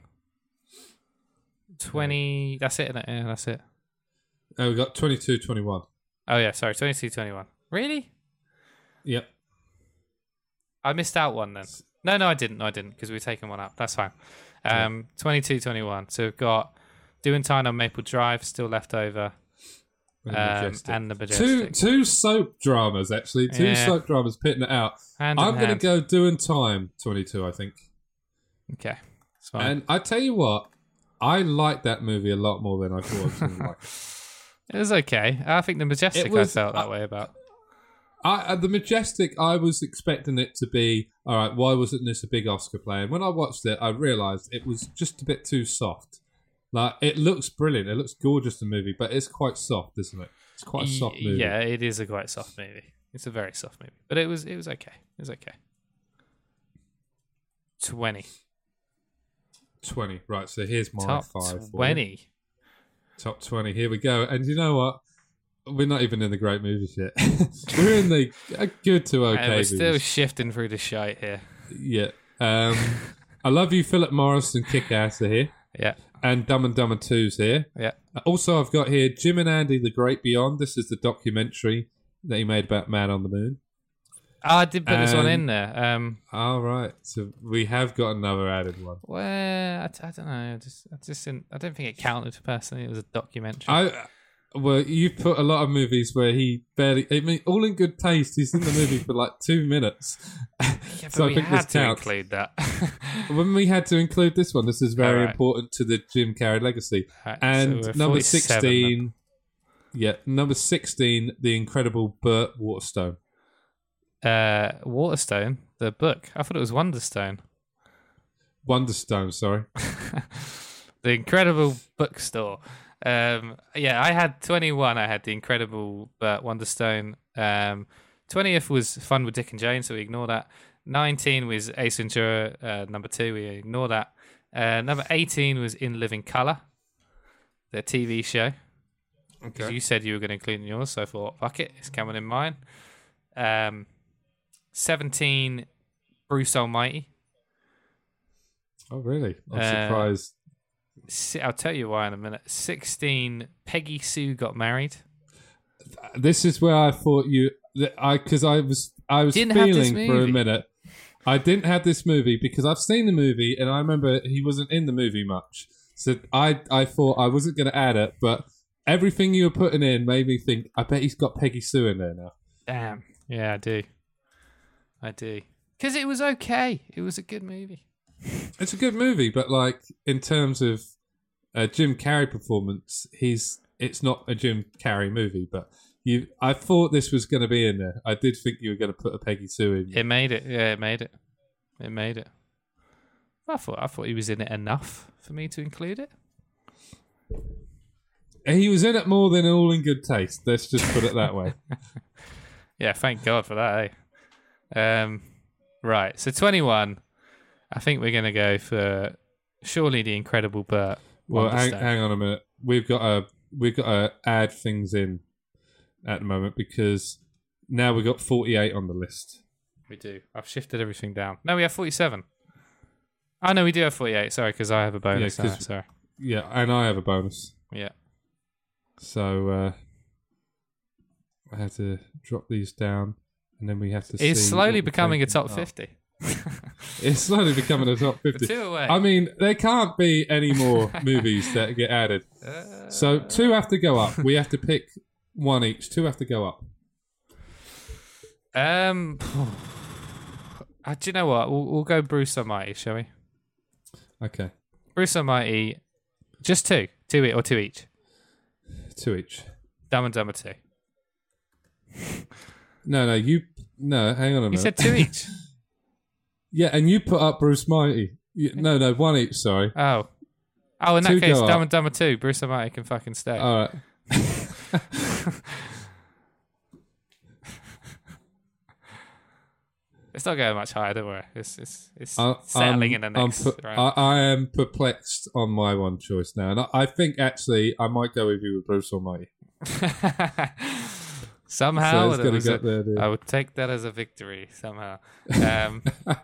20... That's it, isn't it? Yeah, that's it. Oh, we got 22, 21. Oh, yeah, sorry, 22, 21. Really? Yep. I missed out one then. No, I didn't, because we've taken one up. That's fine. 22, 21. So we've got Doing Time on Maple Drive still left over. And the Majestic. Two soap dramas, actually. Two soap dramas pitting it out. I'm going to go Doing Time 22, I think. Okay. That's fine. And I tell you what, I liked that movie a lot more than I thought I was going to like it. It was okay. I think the Majestic I felt that way about. The Majestic, I was expecting it to be, all right, why wasn't this a big Oscar play? And when I watched it, I realised it was just a bit too soft. Like, it looks brilliant. It looks gorgeous, the movie, but it's quite soft, isn't it? It's quite a soft movie. Yeah, it is a quite soft movie. It's a very soft movie. But it was okay. It was okay. 20. 20. Right, so here's my Top 5. 20. Top 20. Here we go. And you know what? We're not even in the great movies yet. We're in the good to okay and we're movies. still shifting through the shite here. Yeah. I Love You, Philip Morris and Kick-Ass are here. Yeah. And Dumb and Dumber 2's here. Yeah. Also, I've got here Jim and Andy, The Great Beyond. This is the documentary that he made about Man on the Moon. Oh, I did put this one in there. All right. So we have got another added one. Well, I don't know. I don't think it counted personally. It was a documentary. Well, you put a lot of movies where he barely... I mean, all in good taste. He's in the movie for like 2 minutes. Yeah, so we I think had this to counts. include that. When we had to include this one, this is very All right. important to the Jim Carrey legacy. Right, And so we're number 47 16... Yeah, number 16, The Incredible Burt Waterstone. Waterstone, the book. I thought it was Wonderstone. Wonderstone, sorry. The Incredible Bookstore. Yeah, I had 21. I had The Incredible Wonderstone. 20th was Fun with Dick and Jane, so we ignore that. 19 was Ace Ventura, number 2. We ignore that. Number 18 was In Living Color, the TV show. Because you said you were going to include in yours, so I thought, fuck it, it's coming in mine. 17, Bruce Almighty. Oh, really? I'm surprised. I'll tell you why in a minute. 16, Peggy Sue Got Married. This is where I thought because I was Didn't have this feeling for a movie. minute. I didn't have this movie because I've seen the movie and I remember he wasn't in the movie much. So I thought I wasn't going to add it, but everything you were putting in made me think, I bet he's got Peggy Sue in there now. Damn. Yeah, I do. Because it was okay. It was a good movie. It's a good movie, but like in terms of a Jim Carrey performance, it's not a Jim Carrey movie, but I thought this was going to be in there. I did think you were going to put a Peggy Sue in. It made it. Yeah, it made it. It made it. I thought he was in it enough for me to include it. He was in it more than All in Good Taste. Let's just put it that way. Yeah, thank God for that, eh? Right, so 21. I think we're going to go for surely the Incredible Burt. Well, Wonderstone. hang on a minute. We've got to add things in at the moment because now we've got 48 on the list. We do. I've shifted everything down. No, we have 47. Oh, no, we do have 48. Sorry, because I have a bonus. Yeah, Sorry. Yeah, and I have a bonus. Yeah. So I had to drop these down, and then we have to see. It's slowly what we're becoming a taking top up. 50. It's slowly becoming a top 50. Two away. I mean, there can't be any more movies that get added. So 2 have to go up. We have to pick one each. 2 have to go up. Do you know what? We'll go Bruce Almighty, shall we? Okay. Bruce Almighty, just 2. 2 or 2 each. 2 each. Dumb and Dumber 2. No, hang on a minute. You said 2 each. Yeah, and you put up Bruce Mighty. No, 1 each, sorry. Oh, in that 2 case, go Dumb up. and Dumber 2. Bruce Almighty can fucking stay. All right. It's not going much higher, don't worry. It's settling in the next round. I am perplexed on my one choice now. And I think, actually, I might go with you with Bruce Almighty. Somehow, So it's gonna get there, dude. I would take that as a victory, somehow. Hang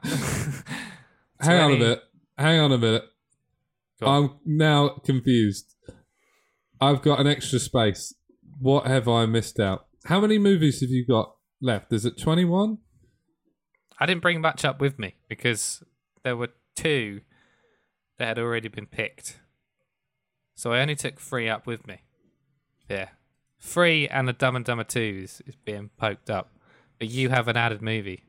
Hang on a minute. Go on. I'm now confused. I've got an extra space. What have I missed out? How many movies have you got left? Is it 21? I didn't bring much up with me because there were 2 that had already been picked. So I only took 3 up with me. Yeah. 3 and the Dumb and Dumber 2 is being poked up. But you have an added movie.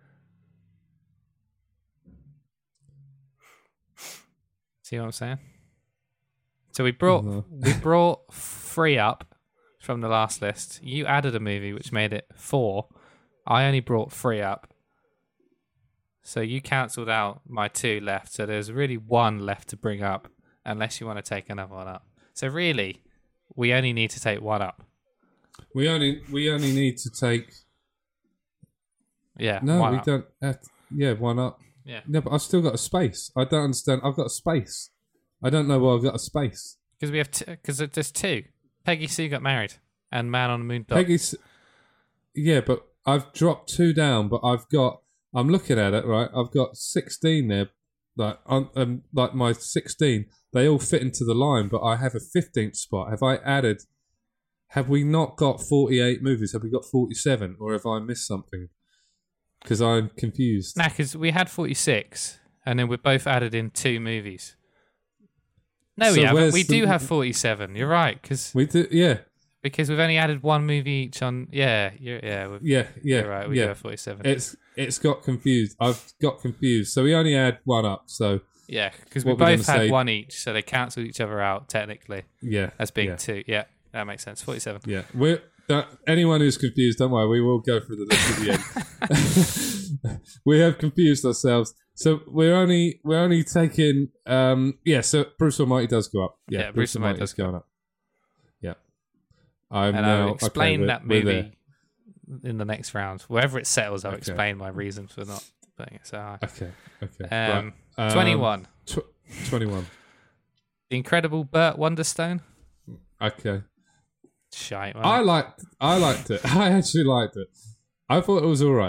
See what I'm saying? So we brought 3 up from the last list. You added a movie which made it 4. I only brought 3 up. So you cancelled out my 2 left. So there's really 1 left to bring up, unless you want to take another one up. So really, we only need to take 1 up. We only need to take. Yeah. No, 1 we up. don't. Have to, yeah, 1 up. Yeah. No, but I've still got a space. I don't understand. I've got a space. I don't know why I've got a space. Because we have because there's 2. Peggy Sue Got Married and Man on the Moon. Dog. Peggy's. Yeah, but I've dropped 2 down. But I'm looking at it, right? I've got 16 there. Like my 16, they all fit into the line, but I have a 15th spot. Have we not got 48 movies? Have we got 47? Or have I missed something? Because I'm confused. Nah, because we had 46, and then we both added in 2 movies. No, So we haven't. where's We the- do have 47. You're right, because We do, yeah. we've only added 1 movie each on. Yeah, you're right. We do have 47. It's got confused. I've got confused. So we only add 1 up. So Yeah, because we What we're both gonna had say- 1 each, so they cancelled each other out technically yeah, as being yeah, 2. Yeah, that makes sense. 47. yeah. Anyone who's confused, don't worry. We will go through the list at the end. We have confused ourselves. So we're only taking. So Bruce Almighty does go up. Yeah, Yeah, Bruce Almighty does go going up. Yeah. I'm And now I'll explain okay, that we're there. movie in the next round. Wherever it settles, I'll Okay. explain my reason for not putting it so high. Okay. Right. 21. 21. The Incredible Burt Wonderstone. Okay. Shite, man. I liked it. I actually liked it. I thought it was all right.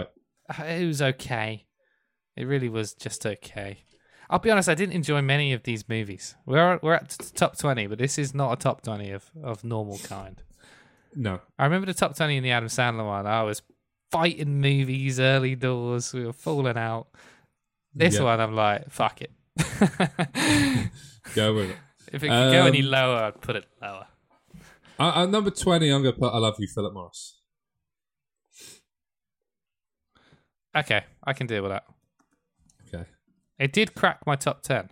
It was okay. It really was just okay. I'll be honest, I didn't enjoy many of these movies. We're at top 20, but this is not a top 20 of normal kind. No. I remember the top 20 in the Adam Sandler one. I was fighting movies early doors. We were falling out. This one, I'm like, fuck it. Go with it. If it could go any lower, I'd put it lower. At number 20, I'm going to put I Love You, Philip Morris. Okay, I can deal with that. Okay. It did crack my top 10.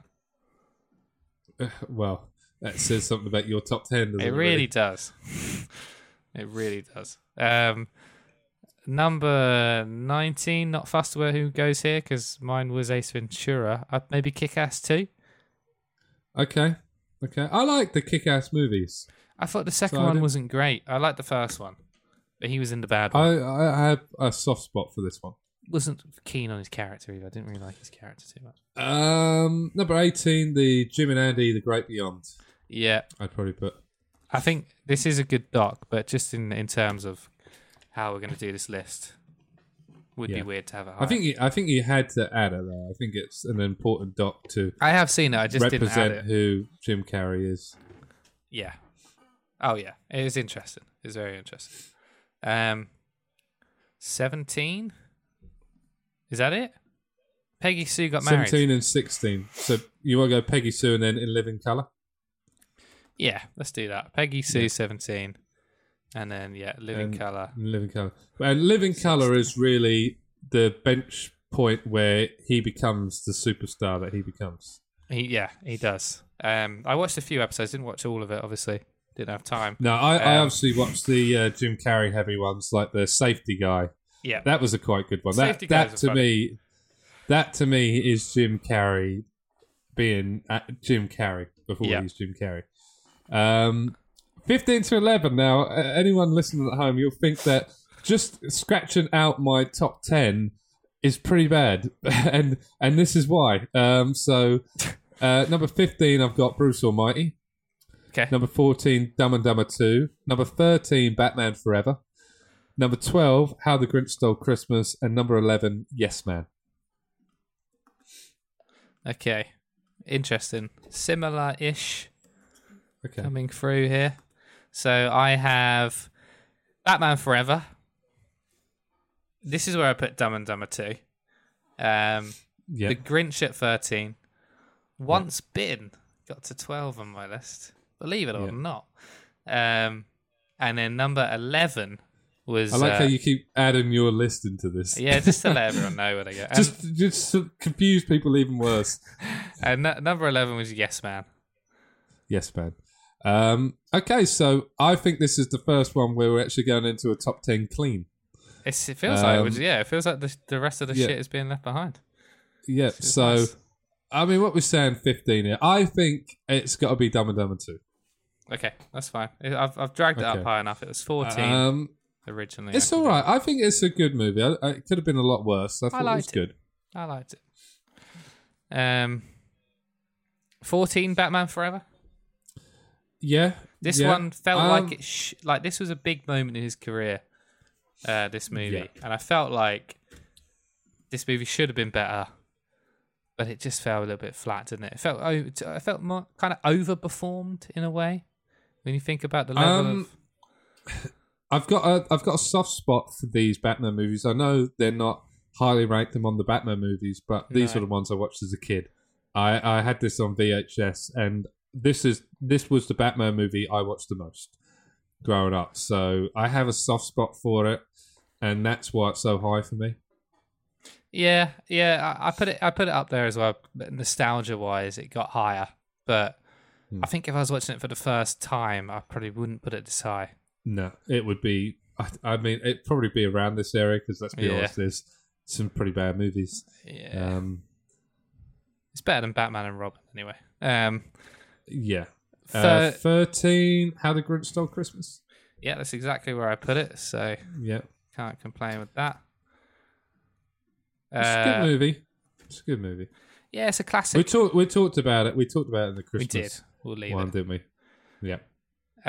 Well, that says something about your top 10, doesn't it? It really does. It really does. Number 19, not fussed about who goes here because mine was Ace Ventura. Maybe Kick-Ass 2. Okay. I like the Kick-Ass movies. I thought the second one wasn't great. I liked the first one, but he was in the bad one. I have a soft spot for this one. Wasn't keen on his character either. I didn't really like his character too much. Number 18, the Jim and Andy, The Great Beyond. Yeah. I'd probably put. I think this is a good doc, but just in terms of how we're going to do this list, would be weird to have it higher. I think you had to add it there. I think it's an important doc to I have seen it. I just didn't add represent it. who Jim Carrey is. Yeah. Oh yeah, it is interesting. It's very interesting. 17. Is that it? Peggy Sue got married. 17 and 16. So you want to go Peggy Sue and then In Living Colour? Yeah, let's do that. Peggy Sue 17, and then Living Colour. Living Colour. And Living Colour is really the bench point where he becomes the superstar that he becomes. He does. I watched a few episodes. Didn't watch all of it. Obviously, didn't have time. No, I obviously watched the Jim Carrey heavy ones, like the Safety Guy. Yeah, that was a quite good one. That to me is Jim Carrey being Jim Carrey before he's Jim Carrey. 15 to 11. Now, anyone listening at home, you'll think that just scratching out my top 10 is pretty bad, and this is why. Number 15, I've got Bruce Almighty. Okay. Number 14, Dumb and Dumber 2. Number 13, Batman Forever. Number 12, How the Grinch Stole Christmas. And number 11, Yes Man. Okay. Interesting. Similar-ish coming through here. So I have Batman Forever. This is where I put Dumb and Dumber 2. The Grinch at 13. Once Bitten got to 12 on my list. Believe it or not. And then number 11 was... I like how you keep adding your list into this. Yeah, just to let everyone know what I get. Just to confuse people even worse. And number 11 was Yes Man. Yes Man. Okay, so I think this is the first one where we're actually going into a top 10 clean. It feels like it feels like the rest of the shit is being left behind. Yeah, so... Nice. I mean, what we're saying, 15 here. I think it's got to be Dumb and Dumber 2. Okay, that's fine. I've dragged it up high enough. It was 14 originally. It's all right. I think it's a good movie. It could have been a lot worse. I thought it was good. I liked it. 14, Batman Forever. Yeah. This one felt like it. Like this was a big moment in his career. This movie, and I felt like this movie should have been better. But it just fell a little bit flat, didn't it? It felt more kind of overperformed in a way when you think about the level of. I've got a soft spot for these Batman movies. I know they're not highly ranked among the Batman movies, but these are the ones I watched as a kid. I had this on VHS, and this was the Batman movie I watched the most growing up. So I have a soft spot for it, and that's why it's so high for me. Yeah, I put it up there as well. Nostalgia wise, it got higher, but I think if I was watching it for the first time, I probably wouldn't put it this high. No, it would be. I mean, it'd probably be around this area because let's be honest, there's some pretty bad movies. Yeah, it's better than Batman and Robin anyway. 13. How the Grinch Stole Christmas. Yeah, that's exactly where I put it. So can't complain with that. It's a good movie. It's a good movie. Yeah, it's a classic. We talked about it. We talked about it in the Christmas. We did. We'll leave one, it, didn't we? Yeah.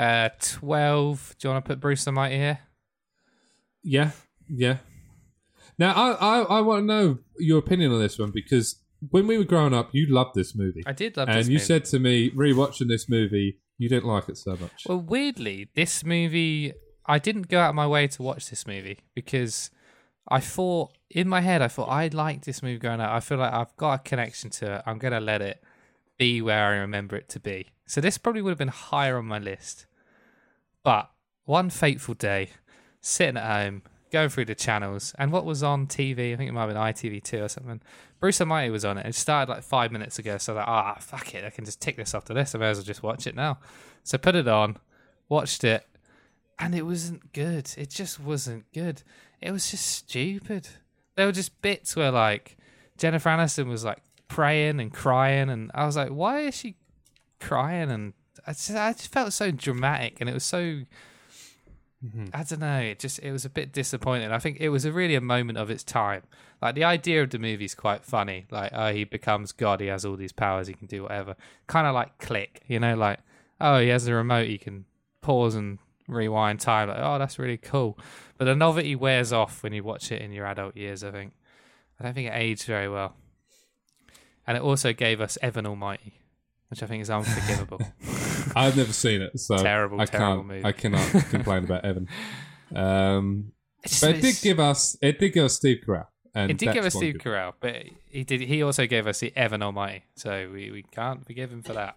12. Do you want to put Bruce Almighty here? Yeah. Now, I want to know your opinion on this one because when we were growing up, you loved this movie. I did love this movie. And you said to me, rewatching this movie, you didn't like it so much. Well, weirdly, this movie, I didn't go out of my way to watch this movie because I thought, in my head, I liked this movie growing up. I feel like I've got a connection to it. I'm going to let it be where I remember it to be. So this probably would have been higher on my list. But one fateful day, sitting at home, going through the channels, and what was on TV, I think it might have been ITV2 or something, Bruce Almighty was on it. It started like 5 minutes ago, so like, fuck it, I can just tick this off the list. I may as well just watch it now. So put it on, watched it, and it wasn't good. It just wasn't good. It was just stupid. There were just bits where like Jennifer Aniston was like praying and crying, and I was like, why is she crying? And I just felt so dramatic, and it was so... I don't know. It was a bit disappointing. I think it was really a moment of its time. Like the idea of the movie is quite funny. Like, oh, he becomes God. He has all these powers. He can do whatever. Kind of like Click, you know, like, oh, he has a remote. He can pause and rewind time. Like, oh, that's really cool. But the novelty wears off when you watch it in your adult years, I think. I don't think it aged very well. And it also gave us Evan Almighty, which I think is unforgivable. I've never seen it, so terrible movie. I cannot complain about Evan. But it did give us Steve Carell. And it did give us Steve Carell, but he also gave us the Evan Almighty, so we can't forgive him for that.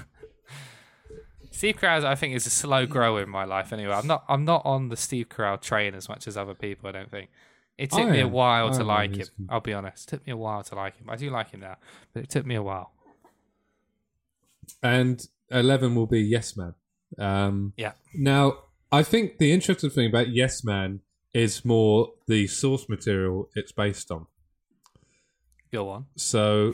Steve Carell, I think, is a slow grower in my life. Anyway, I'm not on the Steve Carell train as much as other people. I don't think it took me a while to like him. I'll be honest, it took me a while to like him. I do like him now, but it took me a while. And 11 will be Yes Man. Yeah. Now, I think the interesting thing about Yes Man is more the source material it's based on. Go on. So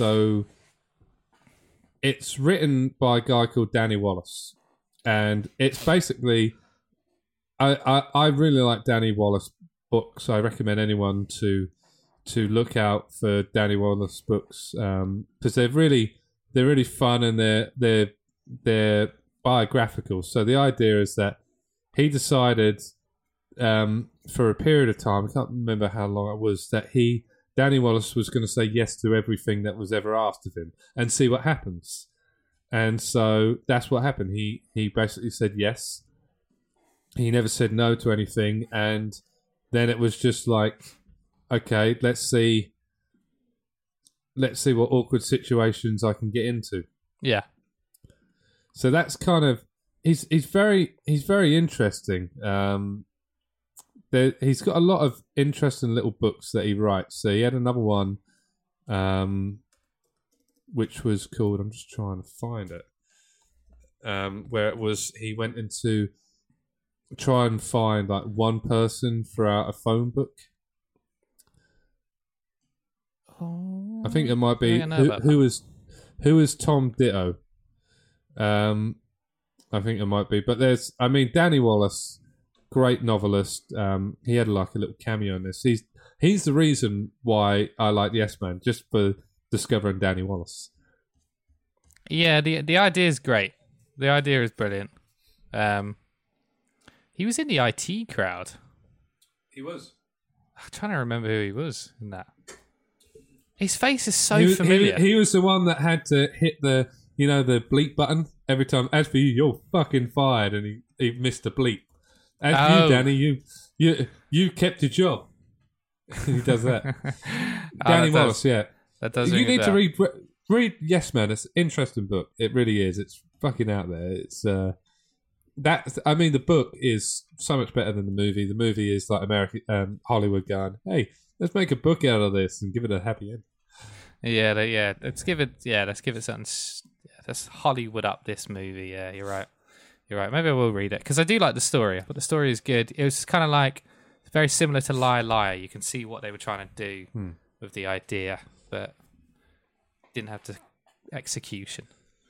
it's written by a guy called Danny Wallace, and it's basically I really like Danny Wallace books. I recommend anyone to look out for Danny Wallace books because they're really fun and they're biographical. So the idea is that he decided for a period of time, I can't remember how long it was, that Danny Wallace was going to say yes to everything that was ever asked of him and see what happens. And so that's what happened. He basically said yes. He never said no to anything. And then it was just like, okay, let's see what awkward situations I can get into. Yeah. So that's kind of he's very interesting. He's got a lot of interesting little books that he writes. So he had another one, which was called, I'm just trying to find it, where it was he went into try and find like one person throughout a phone book. Oh, I think it might be who is Tom Ditto. I think it might be, but Danny Wallace, great novelist. He had like a little cameo in this. He's the reason why I like Yes Man, just for discovering Danny Wallace. Yeah, the idea is great. The idea is brilliant. He was in the IT Crowd. He was. I'm trying to remember who he was in that. His face is so familiar. He was the one that had to hit the bleep button every time. As for you, you're fucking fired, and he missed the bleep. As for you, Danny, you kept your job. He does that. Danny Wallace, yeah. That does. You need to read Yes Man. It's an interesting book. It really is. It's fucking out there. It's the book is so much better than the movie. The movie is like Hollywood going, hey, let's make a book out of this and give it a happy end. Yeah. Let's give it something. Let's Hollywood up this movie. Yeah, you're right. Maybe I will read it because I do like the story. But the story is good. It was kind of like very similar to Liar Liar. You can see what they were trying to do with the idea, but didn't have the execution.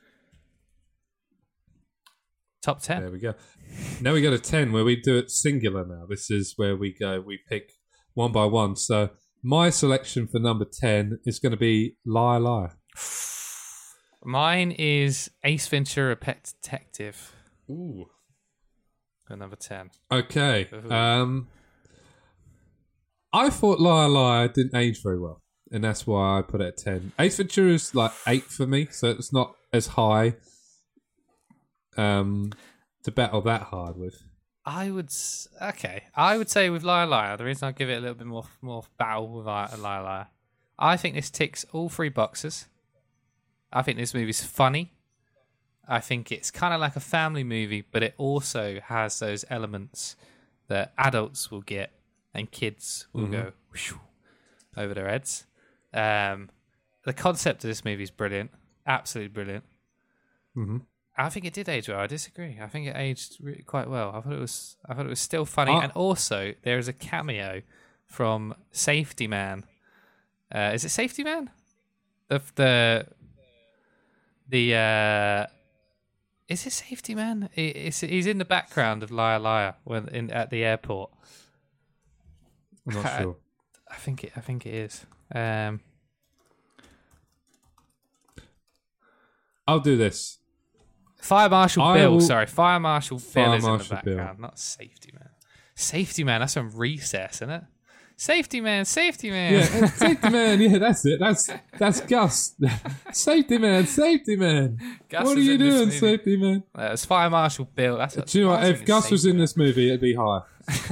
Top 10. There we go. Now we go to 10, where we do it singular now. This is where we pick one by one. So my selection for number 10 is going to be Liar Liar. Mine is Ace Ventura: Pet Detective. Ooh. For number 10. Okay. I thought Liar Liar didn't age very well, and that's why I put it at 10. Ace Ventura is like 8 for me, so it's not as high to battle that hard with. I would say with Liar Liar, the reason I give it a little bit more battle with Liar Liar, I think this ticks all 3 boxes. I think this movie's funny. I think it's kind of like a family movie, but it also has those elements that adults will get and kids will go whoosh, over their heads. The concept of this movie is brilliant, absolutely brilliant. Mm-hmm. I think it did age well. I disagree. I think it aged really quite well. I thought it was still funny, and also there is a cameo from Safety Man. Is it Safety Man? Is it Safety Man? He's in the background of Liar Liar at the airport. I'm not sure. I think it is. I'll do this. Fire Marshal Bill. Fire Marshal Bill is in the background, Bill. not Safety Man. Safety Man, that's from Recess, isn't it? Safety Man. Yeah, Safety Man. Yeah, that's it. That's Gus. Safety Man. Gus what are you doing, Safety Man? It's Fire Marshal Bill. Do you know what? If Gus was in this movie, it'd be higher.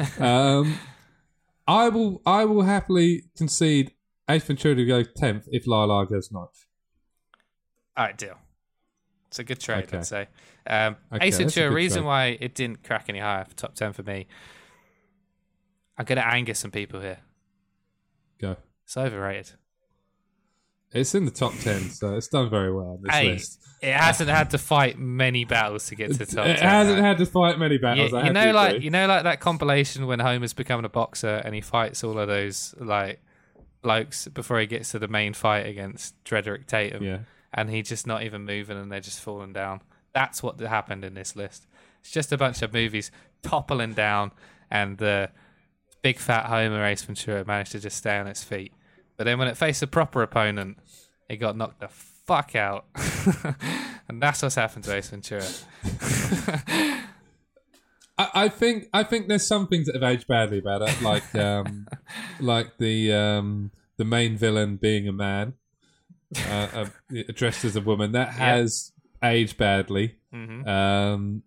I will happily concede Ace Ventura to go 10th if Liar Liar goes 9th. All right, deal. It's a good trade, Okay. I'd say. Okay, Ace that's a Ventura, good reason trade. why it didn't crack any higher for top 10 for me, I'm going to anger some people here. Go. It's overrated. It's in the top 10, so it's done very well on this list. It hasn't had to fight many battles to get to top 10. It hasn't had to fight many battles. You know, like that compilation when Homer's becoming a boxer and he fights all of those like blokes before he gets to the main fight against Drederick Tatum, Yeah. and he's just not even moving and they're just falling down. That's what happened in this list. It's just a bunch of movies toppling down, and the big fat Homer Ace Ventura managed to just stay on its feet. But then when it faced a proper opponent, it got knocked the fuck out. And that's what's happened to Ace Ventura. I think there's some things that have aged badly about it, like the main villain being a man, dressed as a woman. That has aged badly. Mm-hmm.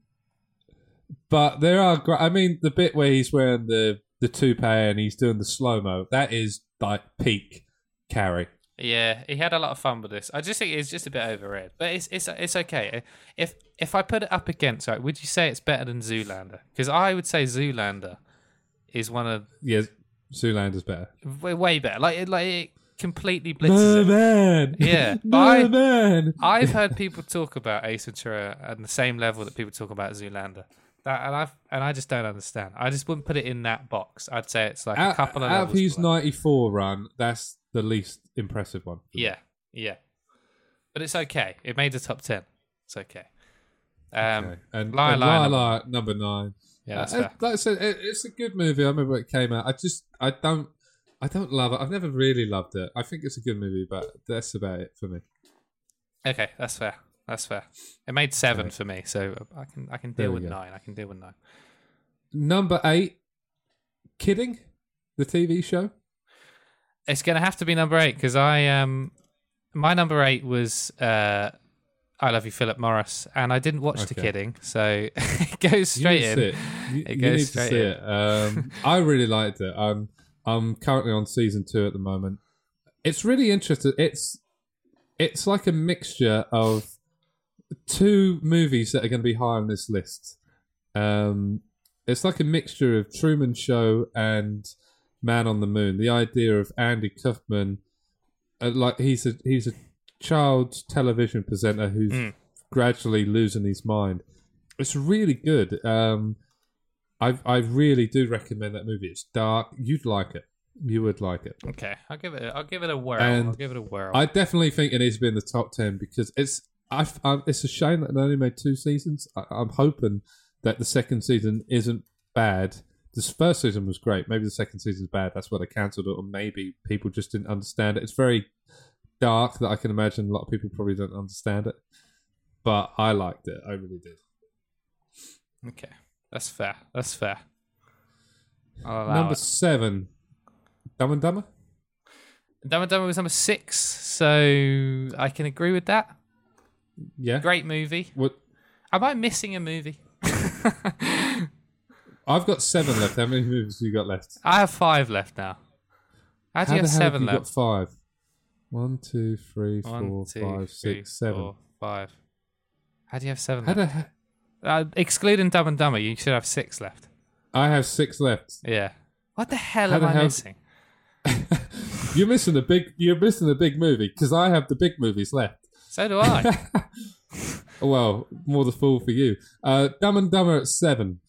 But there are. I mean, the bit where he's wearing the toupee and he's doing the slow mo. That is like peak Carrey. Yeah, he had a lot of fun with this. I just think it's just a bit overrated, but it's okay. If I put it up against, right, would you say it's better than Zoolander? Because I would say Zoolander is one of Zoolander's better. way better. Like it completely blitzes it. Man, Yeah, man. I've heard people talk about Ace Ventura at the same level that people talk about Zoolander. And I just don't understand. I just wouldn't put it in that box. I'd say it's like a couple of out levels of his below. 94 run, that's the least impressive one. Yeah. But it's okay. It made the top 10. It's okay. Okay. And Liar, Liar, number 9. Yeah, that's fair. Like I said, it's a good movie. I remember when it came out. I don't love it. I've never really loved it. I think it's a good movie, but that's about it for me. Okay, that's fair. It made 7 for me, so I can There deal we with go. 9. I can deal with 9. Number 8, Kidding, the TV show. It's gonna have to be number 8 because my number 8 was I Love You, Philip Morris, and I didn't watch The Okay. Kidding, so it goes straight in. You It need goes to straight see in. it. I really liked it. I'm currently on season 2 at the moment. It's really interesting. It's like a mixture of 2 movies that are going to be high on this list. It's like a mixture of Truman Show and Man on the Moon. The idea of Andy Kaufman, like he's a child television presenter who's gradually losing his mind. It's really good. I really do recommend that movie. It's dark. You'd like it. You would like it. Okay, I'll give it a whirl. And I'll give it a whirl. I definitely think it needs to be in the top 10 because it's a shame that they only made 2 seasons. I'm hoping that the second season isn't bad. This first season was great. Maybe the second season's bad. That's why they cancelled it, or maybe people just didn't understand it. It's very dark that I can imagine a lot of people probably don't understand it. But I liked it. I really did. Okay, that's fair. I'll allow Number it. 7, Dumb and Dumber? Dumb and Dumber was number 6, so I can agree with that. Yeah. Great movie. What? Am I missing a movie? I've got 7 left. How many movies have you got left? I have 5 left now. How do you have the hell 7 have you left? got 5? 1, 2, 3, 4, 1, 2, 5, 6, 7. 4, 5. How do you have 7 How left? Excluding Dumb and Dumber, you should have 6 left. I have 6 left. Yeah. What the hell How am the I hell- missing? You're missing a big movie because I have the big movies left. So do I. Well, more the fool for you. Dumb and Dumber at 7.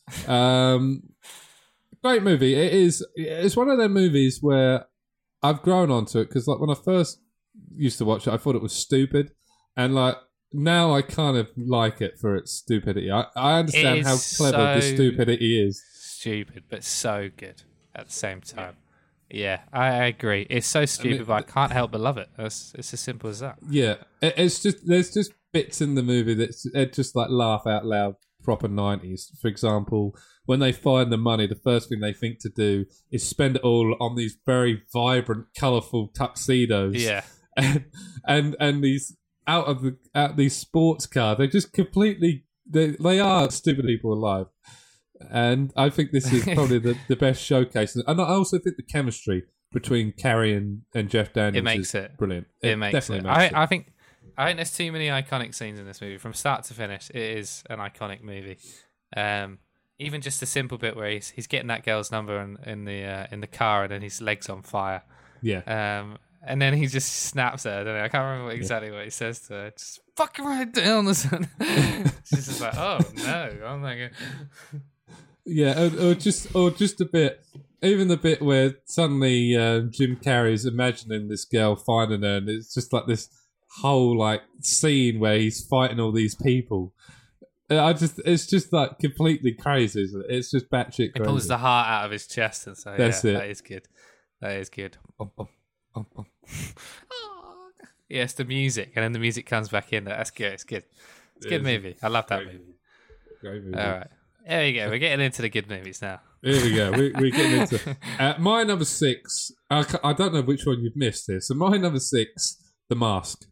Great movie. It's one of them movies where I've grown onto it because like when I first used to watch it, I thought it was stupid, and like now I kind of like it for its stupidity. I understand It how is clever the so- stupidity is. Stupid, but so good at the same time. Yeah, I agree. It's so stupid, but I can't help but love it. It's as simple as that. Yeah, it's just there's just bits in the movie that just like laugh out loud, proper 90s. For example, when they find the money, the first thing they think to do is spend it all on these very vibrant, colourful tuxedos. Yeah. and these out these sports cars. They just completely they are stupid people alive. And I think this is probably the best showcase. And I also think the chemistry between Carrie and Jeff Daniels It makes is it. brilliant. It makes definitely it. makes it. I think there's too many iconic scenes in this movie from start to finish. It is an iconic movie. Even just a simple bit where he's getting that girl's number in the car and then his leg's on fire. Yeah. And then he just snaps at her. Don't he? I can't remember exactly what he says to her. Just fucking write down or something. She's just like, oh no, I'm like. Yeah, or just a bit, even the bit where suddenly Jim Carrey's imagining this girl finding her, and it's just like this whole like scene where he's fighting all these people. It's just like completely crazy. Isn't it? It's just batshit He crazy. pulls the heart out of his chest and so That's it. that is good. That is good. Bum, bum, bum, bum. Yes, the music, and then the music comes back in. That's good. It's good. It's a good movie. I love that movie. Great movie. All right. There you go. We're getting into the good movies now. Here we go. We're getting into my number 6. I don't know which one you've missed here. So my number 6, The Mask.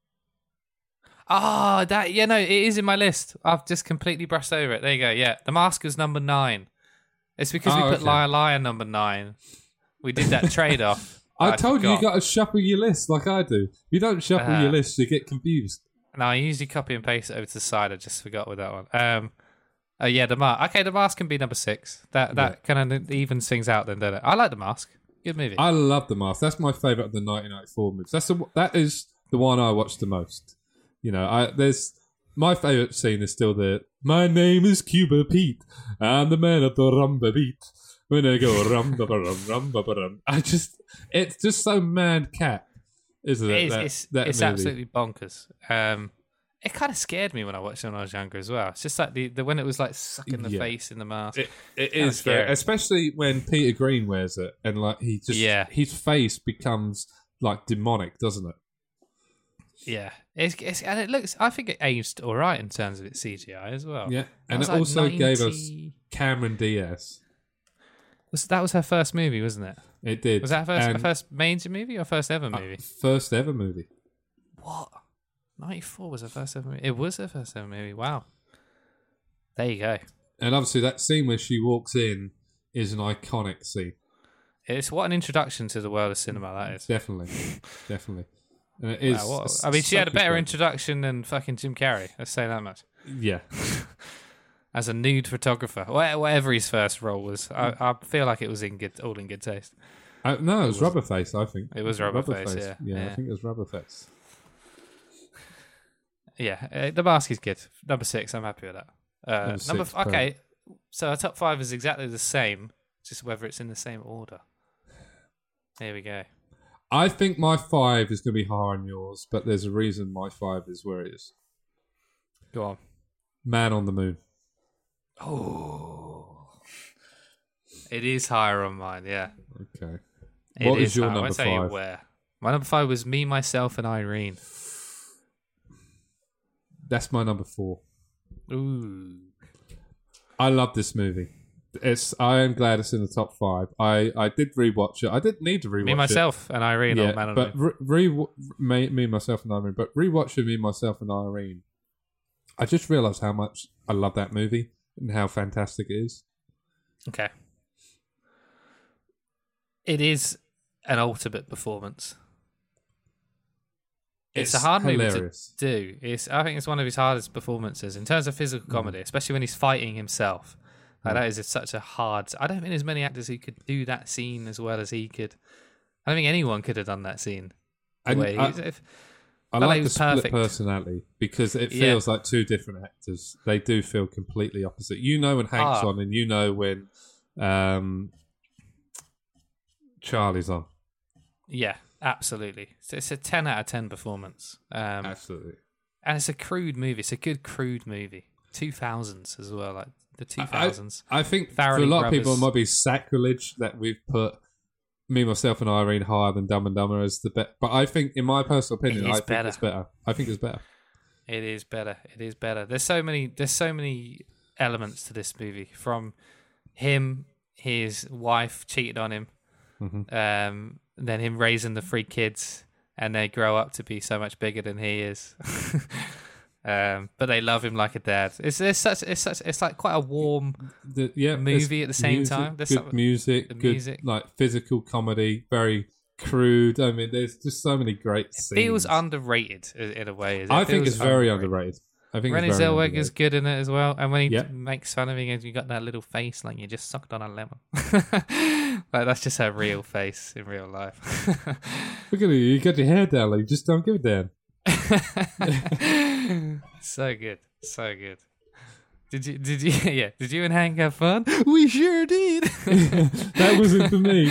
Oh, that no, it is in my list. I've just completely brushed over it. There you go. Yeah, The Mask is number 9. It's because we put okay. Liar Liar number 9. We did that trade off. I told you forgot. got to shuffle your list like I do. You don't shuffle your list, you get confused. No, I usually copy and paste it over to the side. I just forgot with that one. Yeah, The Mask. Okay, The Mask can be number 6. That kind of evens things out then, doesn't it? I like The Mask. Good movie. I love The Mask. That's my favourite of the 1994 movies. That is the one I watched the most. You know, my favourite scene is still my name is Cuba Pete. I'm the man of the rumba beat. When I go rumba rumba rum. It's just so mad cat, isn't it? It's movie. absolutely bonkers. It kind of scared me when I watched it when I was younger as well. It's just like the when it was like sucking the face in the mask. It Kinda is very, scary. especially when Peter Green wears it, and like his face becomes like demonic, doesn't it? Yeah, it's and it looks. I think it aged all right in terms of its CGI as well. Yeah, and was it like also gave us 90 Cameron Diaz. That was her first movie, wasn't it? It did. Was that her And, first major movie or first ever movie? first ever movie. What? 94 was her first ever movie. It was her first ever movie. Wow. There you go. And obviously, that scene where she walks in is an iconic scene. It's what an introduction to the world of cinema that is. Definitely. And it is. Wow, I mean, she had a such better great- introduction than fucking Jim Carrey. Let's say that much. Yeah. As a nude photographer, whatever his first role was, I feel like it was all in good taste. No, it was Rubberface, I think. It was Rubberface, yeah. I think it was Rubberface. Yeah, The Mask is good. Number 6, I'm happy with that. Number 6, okay, so our top 5 is exactly the same, just whether it's in the same order. There we go. I think my 5 is going to be higher than yours, but there's a reason my 5 is where it is. Go on. Man on the Moon. Oh, it is higher on mine. Yeah. Okay. It What is your higher. I number won't tell you 5? where. My number 5 was Me, Myself, and Irene. That's my number 4. Ooh. I love this movie. I am glad it's in the top 5. I did rewatch it. I didn't need to rewatch Me, myself, and Irene. it. Or Man on but the Moon. me, myself, and Irene. But rewatching Me, Myself, and Irene, I just realised how much I love that movie and how fantastic it is. Okay. It is an ultimate performance. It's a hard hilarious. movie to do. I think it's one of his hardest performances in terms of physical comedy, especially when he's fighting himself. Like, that is such a hard... I don't think there's many actors who could do that scene as well as he could. I don't think anyone could have done that scene. I like the split personality because it feels like two different actors. They do feel completely opposite. You know when Hank's on, and you know when Charlie's on. Yeah, absolutely. It's a 10 out of 10 performance. Absolutely. And it's a crude movie. It's a good crude movie. 2000s as well, like the 2000s. I think Farrelly for a lot brothers. of people it might be sacrilege that we've put Me, Myself, and Irene higher than Dumb and Dumber as the best. But I think, in my personal opinion, I think it's better. I think it's better. It is better. It is better. There's so many elements to this movie. From him, his wife cheated on him, then him raising the 3 kids, and they grow up to be so much bigger than he is. But they love him like a dad. It's like quite a warm movie at the same time. There's good music, good like physical comedy, very crude. I mean, there's just so many great scenes. It feels underrated in a way. I think it's very underrated. I think Renée Zellweger's good in it as well, and when he Yep. makes fun of him, you got that little face like you just sucked on a lemon. Like that's just her real face in real life. Look at you got your hair down, like you just don't give a damn. So good, so good. Did you and Hank have fun? We sure did. That wasn't for me.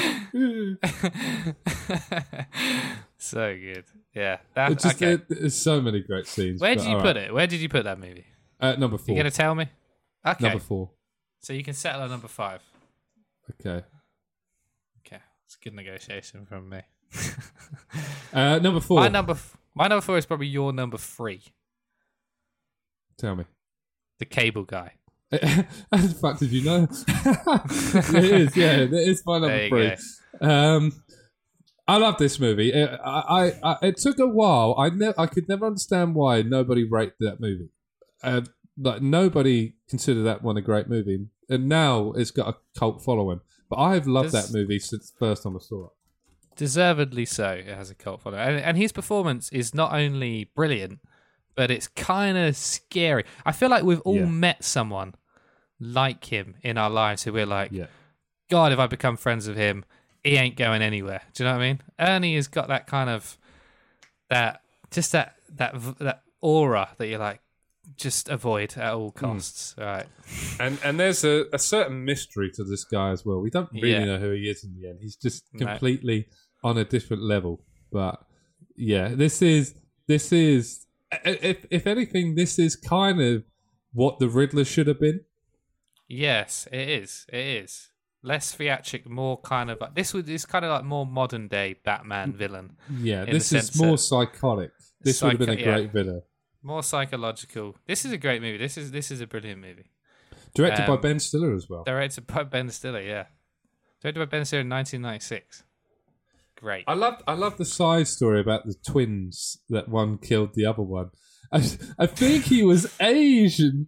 So good. Yeah. There's so many great scenes. Where did you put it? Where did you put that movie? Number 4. You gonna tell me? Okay. Number 4. So you can settle on number 5. Okay. Okay. It's a good negotiation from me. Number 4. My number 4 is probably your number 3. Tell me. The Cable Guy. How the fuck did you know? It is, yeah. It is my number 3. I love this movie. It took a while. I could never understand why nobody rated that movie. Like nobody considered that one a great movie, and now it's got a cult following. But I have loved that movie since the first time I saw it. Deservedly so. It has a cult following, and his performance is not only brilliant, but it's kind of scary. I feel like we've all met someone like him in our lives who we're like, God, if I become friends with him, he ain't going anywhere. Do you know what I mean? Ernie has got that kind of that aura that you're like, just avoid at all costs, right? And there's a certain mystery to this guy as well. We don't really know who he is in the end. He's just completely on a different level. But yeah, this is if anything, this is kind of what the Riddler should have been. Yes, it is. It is. Less theatric, more kind of like it's kind of like more modern day Batman villain. Yeah, this is more psychotic. This would have been a great villain. More psychological. This is a great movie. This is a brilliant movie. Directed by Ben Stiller as well. Directed by Ben Stiller, yeah. Directed by Ben Stiller in 1996. Great. I love the side story about the twins that one killed the other one. I think he was Asian.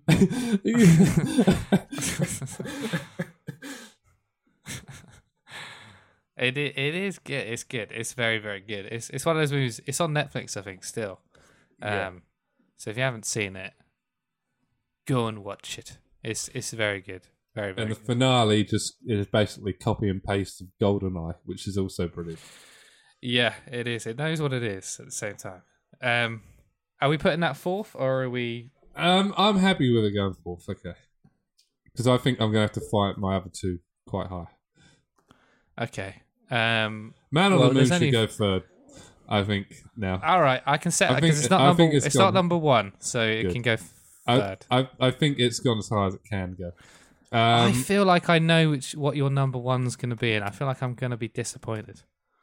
It is good. It's good. It's very, very good. It's one of those movies. It's on Netflix, I think, still. So if you haven't seen it, go and watch it. It's very good. Very, very. And the finale just is basically copy and paste of GoldenEye, which is also brilliant. Yeah, it is. It knows what it is at the same time. Are we putting that 4th, or are we? I'm happy with it going 4th. Okay, because I think I'm going to have to fight my other 2 quite high. Okay. Man on the Moon should go 3rd. I think now. All right, I can set because it's not number. It's not number 1, so it can go 3rd. I think it's gone as high as it can go. I feel like I know what your number 1's going to be, and I feel like I'm going to be disappointed.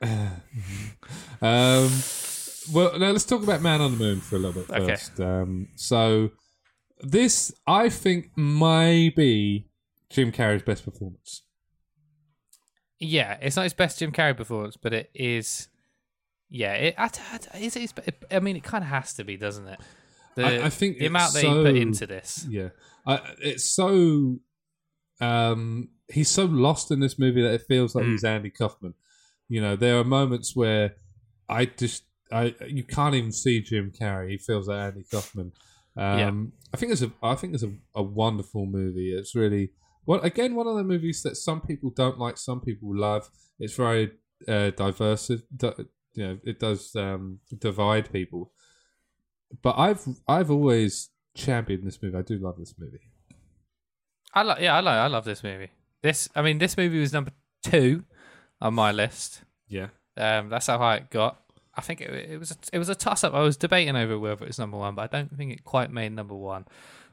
Well, now let's talk about Man on the Moon for a little bit first. So this, I think, may be Jim Carrey's best performance. Yeah, it's not his best Jim Carrey performance, but it is. Yeah, I mean, it kind of has to be, doesn't it? I think the amount that he put into this. Yeah, it's so. He's so lost in this movie that it feels like he's Andy Kaufman. You know, there are moments where you can't even see Jim Carrey. He feels like Andy Kaufman. I think it's a wonderful movie. It's really one of the movies that some people don't like, some people love. It's very diverse. It does divide people. But I've always championed this movie. I do love this movie. I love this movie. This movie was number 2 on my list. Yeah. That's how high it got. I think it was a toss up. I was debating over whether it's number 1, but I don't think it quite made number 1.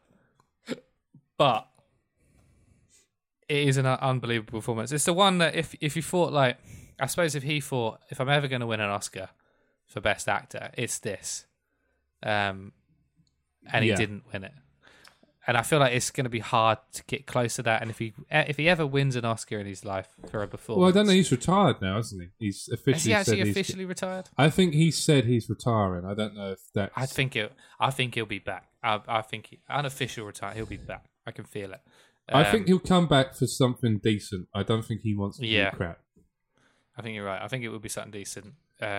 But it is an unbelievable performance. It's the one that if you thought, like, I suppose if he thought, if I'm ever going to win an Oscar for Best Actor, it's this. And he didn't win it. And I feel like it's going to be hard to get close to that. And if he ever wins an Oscar in his life for a performance, well, I don't know. He's retired now, isn't he? He's officially. Is he actually officially retired? I think he said he's retiring. I don't know if that's. I think he'll be back. I think unofficial retire. He'll be back. I can feel it. I think he'll come back for something decent. I don't think he wants to do crap. I think you're right. I think it would be something decent.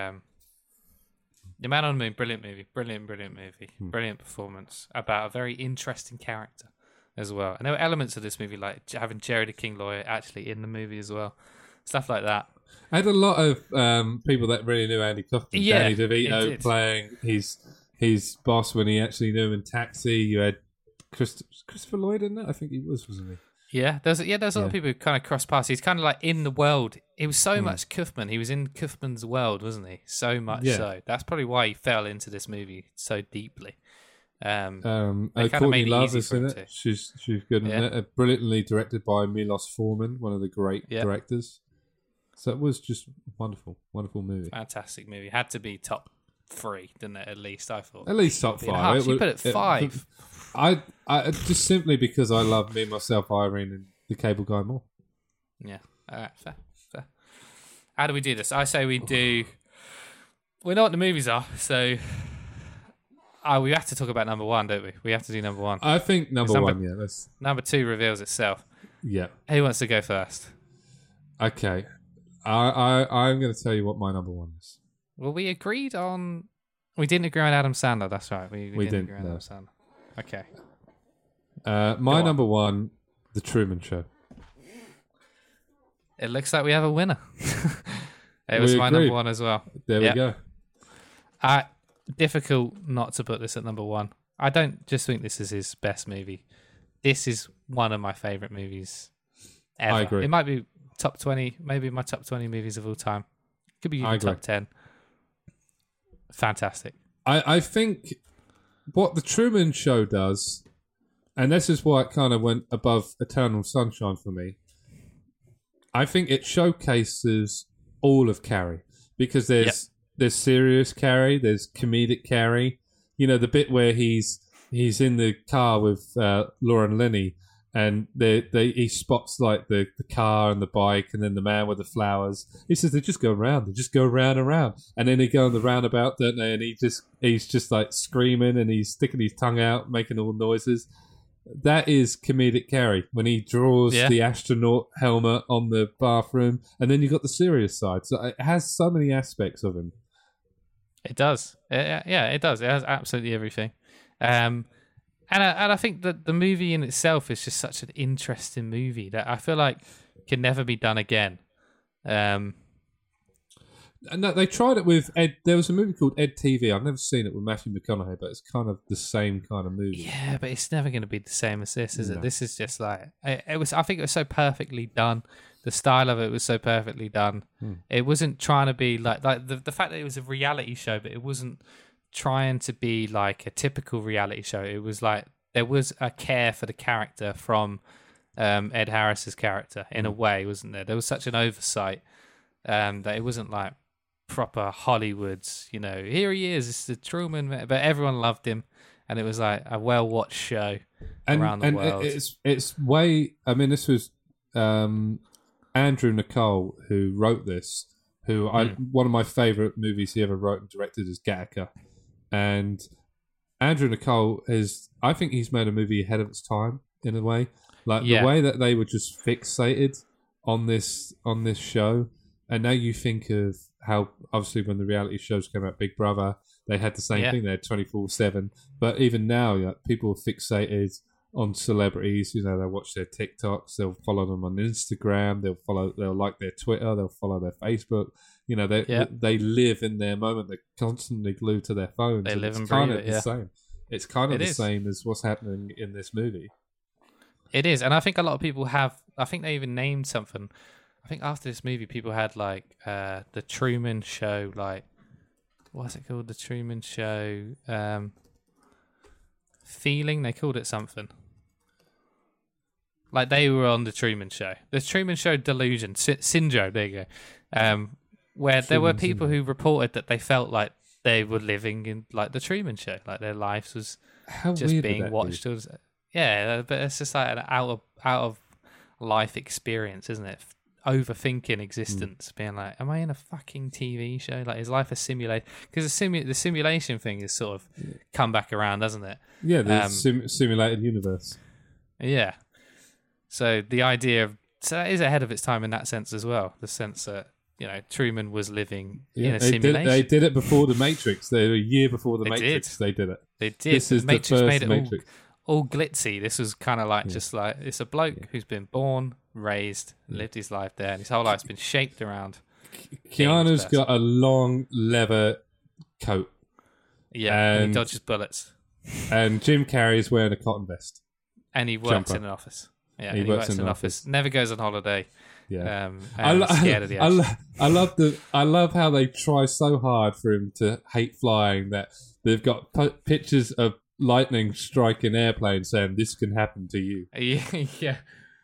The Man on the Moon, brilliant movie. Brilliant movie. Brilliant performance about a very interesting character as well. And there were elements of this movie, like having Jerry the King Lawyer actually in the movie as well. Stuff like that. I had a lot of people that really knew Andy Kaufman. Yeah, Danny DeVito playing his boss when he actually knew him in Taxi. You had Christopher Lloyd in that? I think he was, wasn't he? Yeah, there's a lot of people who kind of cross paths. He's kind of like in the world. It was so much Kaufman. He was in Kaufman's world, wasn't he? So much so. That's probably why he fell into this movie so deeply. Courtney Love is in it. She's good in it. Brilliantly directed by Milos Forman, one of the great directors. So it was just wonderful movie. Fantastic movie. Had to be top 3, didn't it? At least I thought. At least top 5. She put it 5. I just simply because I love Me, Myself, Irene, and The Cable Guy more. Yeah. All right. Fair. How do we do this? I say we do. We know what the movies are, so we have to talk about number 1, don't we? We have to do number 1. I think number 1. Yeah. Number 2 reveals itself. Yeah. Who wants to go first? Okay. I'm going to tell you what my number 1 is. Well, we agreed on. We didn't agree on Adam Sandler. That's right. We didn't agree on Adam Sandler. Okay. My number 1, The Truman Show. It looks like we have a winner. It was my number 1 as well. There we go. Difficult not to put this at number 1. I don't just think this is his best movie. This is one of my favourite movies ever. I agree. It might be top 20, maybe my top 20 movies of all time. Could be even top 10. Fantastic. I think what The Truman Show does, and this is why it kind of went above Eternal Sunshine for me, I think it showcases all of Carrey. Because there's serious Carrey, there's comedic Carrey. You know, the bit where he's in the car with Laura and Lenny, and he spots like the car and the bike and then the man with the flowers. He says they just go around and around, and then they go on the roundabout, don't they? And he's just like screaming and he's sticking his tongue out, making all noises. That is comedic Carrey when he draws the astronaut helmet on the bathroom, and then you've got the serious side. So it has so many aspects of him. It does. It does. It has absolutely everything. And I think that the movie in itself is just such an interesting movie that I feel like can never be done again. No, they tried it with Ed. There was a movie called Ed TV. I've never seen it with Matthew McConaughey, but it's kind of the same kind of movie. Yeah, but it's never going to be the same as this, is it? This is just like it was. I think it was so perfectly done. The style of it was so perfectly done. It wasn't trying to be like the fact that it was a reality show, but it wasn't trying to be like a typical reality show. It was like there was a care for the character from Ed Harris's character in a way, wasn't there? There was such an oversight that it wasn't like proper Hollywood's, here he is, it's the Truman, but everyone loved him. and it was like a well-watched show around the world. It's way. I mean, this was Andrew Nicole who wrote this. One of my favorite movies he ever wrote and directed is Gattaca, and Andrew Nicole I think he's made a movie ahead of its time in a way. Like the way that they were just fixated on this show, and now you think of how obviously when the reality shows came out, Big Brother, they had the same thing. They had 24/7, but even now, people are fixated on celebrities. You know, they'll watch their TikToks, they'll follow them on Instagram, they'll like their Twitter, they'll follow their Facebook. You know, they live in their moment. They're constantly glued to their phones. They live and breathe it. The same. It's kind of the same as what's happening in this movie. It is, and I think a lot of people have. I think they even named something. I think after this movie, people had like the Truman Show. Like, what's it called? The Truman Show feeling. They called it something. Like they were on the Truman Show. The Truman Show delusion syndrome. There you go. Where there were people who reported that they felt like they were living in like the Truman Show, like their lives was just being watched. Yeah, but it's just like an out of life experience, isn't it? Overthinking existence, being like, "Am I in a fucking TV show? Like, is life a simulation?" Because the simulation thing is sort of come back around, doesn't it? Yeah, the simulated universe. Yeah. So the idea of that is ahead of its time in that sense as well. The sense that Truman was living in a simulation. They did it before the Matrix. They were a year before the Matrix. They did it. They did. This is Matrix the first made it Matrix. All glitzy. This was kind of like just like it's a bloke who's been born, raised, lived his life there, and his whole life's been shaped around. Keanu's got a long leather coat. Yeah, and he dodges bullets. And Jim Carrey's wearing a cotton vest. And he works in an office. Yeah, he works in an office. Never goes on holiday. Yeah, scared of the ocean. I love how they try so hard for him to hate flying that they've got pictures of lightning striking airplanes saying this can happen to you. Yeah.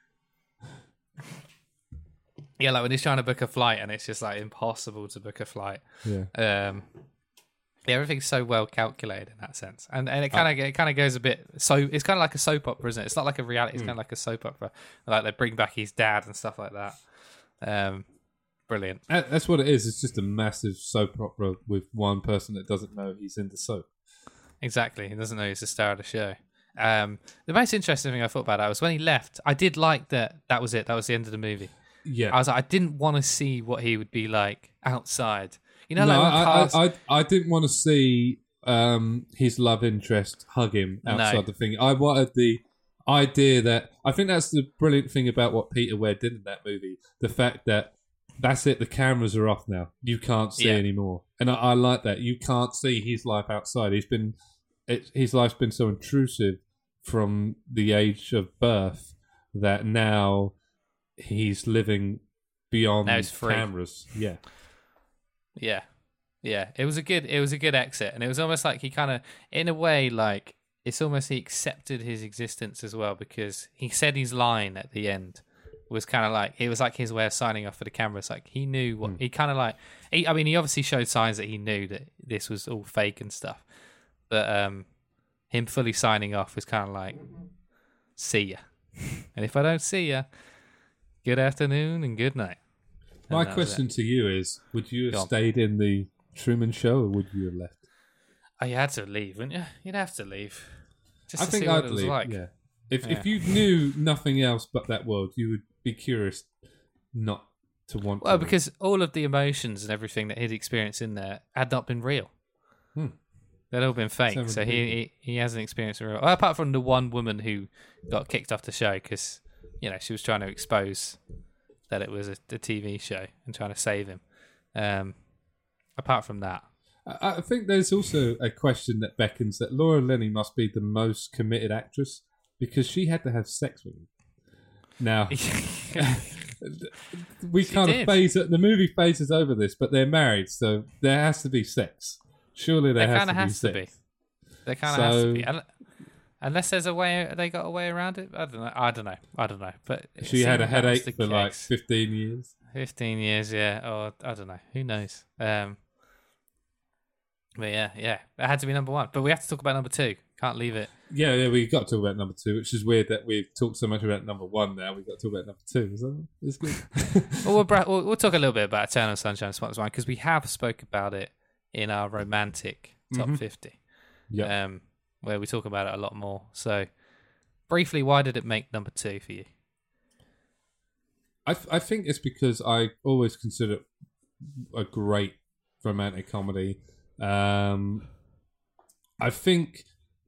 Yeah, like when he's trying to book a flight and it's just like impossible to book a flight. Yeah. Everything's so well calculated in that sense, and it kind of goes a bit. So it's kind of like a soap opera, isn't it? It's not like a reality. It's kind of like a soap opera. Like they bring back his dad and stuff like that. Brilliant. That's what it is. It's just a massive soap opera with one person that doesn't know he's in the soap. Exactly. He doesn't know he's the star of the show. The most interesting thing I thought about that was when he left. I did like that. That was it. That was the end of the movie. Yeah. I was like, I didn't want to see what he would be like outside. You know, no, like I didn't want to see his love interest hug him outside the thing. I wanted the idea that I think that's the brilliant thing about what Peter Weir did in that movie. The fact that that's it, the cameras are off now. You can't see anymore. And I like that. You can't see his life outside. His life's been so intrusive from the age of birth that now he's living beyond cameras. Yeah. Yeah. Yeah. It was a good exit. And it was almost like he kind of, in a way, like, it's almost he accepted his existence as well, because he said his line at the end was kind of like, it was like his way of signing off for the cameras. Like, he knew what, he kind of like, he obviously showed signs that he knew that this was all fake and stuff. But him fully signing off was kind of like, see ya. And if I don't see ya, good afternoon and good night. My question to you is, would you have stayed in the Truman Show or would you have left? Oh, you had to leave, wouldn't you? You'd have to leave. I think I'd leave, like. Yeah. If you knew nothing else but that world, you would be curious not to want to. Well, because all of the emotions and everything that he'd experienced in there had not been real. They'd all been fake. So he hasn't experienced it real. Well, apart from the one woman who got kicked off the show because, she was trying to expose that it was a TV show and trying to save him. Apart from that. I think there's also a question that beckons that Laura Linney must be the most committed actress because she had to have sex with him. Now, the movie phases over this, but they're married, so there has to be sex. Surely there has to be. There kind of has to be. Unless there's a way, they got a way around it. I don't know. But she had a headache for like 15 years. 15 years, yeah. Or I don't know. Who knows? But yeah, it had to be number one. But we have to talk about number two Can't leave it. Yeah, we got to talk about number 2, which is weird that we've talked so much about number 1 now. We've got to talk about number 2. So it's good. Well, we'll talk a little bit about Eternal Sunshine of the Spotless Mind because we have spoke about it in our romantic top 50. Yeah. Where we talk about it a lot more. So, briefly, why did it make number 2 for you? I think it's because I always consider it a great romantic comedy. I think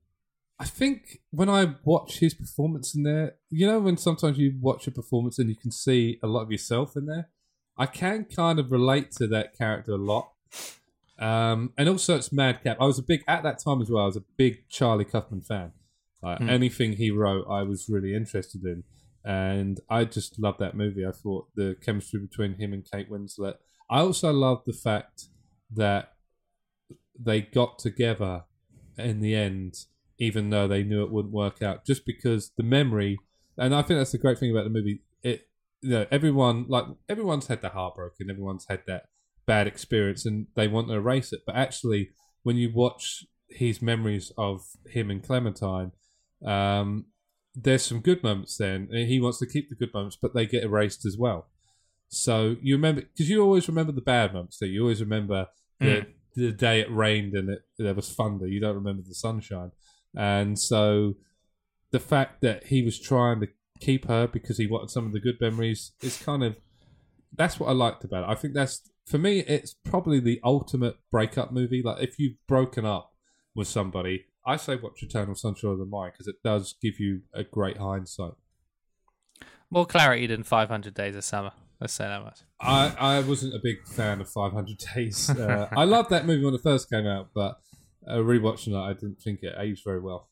when I watch his performance in there, you know, when sometimes you watch a performance and you can see a lot of yourself in there, I can kind of relate to that character a lot. And also it's madcap. I was at that time as well, I was a big Charlie Kaufman fan. Anything he wrote, I was really interested in. And I just loved that movie. I thought the chemistry between him and Kate Winslet. I also loved the fact that they got together in the end, even though they knew it wouldn't work out, just because the memory, and I think that's the great thing about the movie. Everyone's had the heartbroken, everyone's had that bad experience, and they want to erase it. But actually, when you watch his memories of him and Clementine, there's some good moments there, and he wants to keep the good moments, but they get erased as well. So you remember, because you always remember the bad moments. There, you always remember the day it rained and there was thunder. You don't remember the sunshine. And so the fact that he was trying to keep her because he wanted some of the good memories is kind of, that's what I liked about it. I think that's, for me, it's probably the ultimate breakup movie. Like, if you've broken up with somebody, I say watch Eternal Sunshine of the Mind because it does give you a great hindsight. More clarity than 500 Days of Summer. Let's say that much. I wasn't a big fan of 500 Days. I loved that movie when it first came out, but rewatching it, I didn't think it aged very well.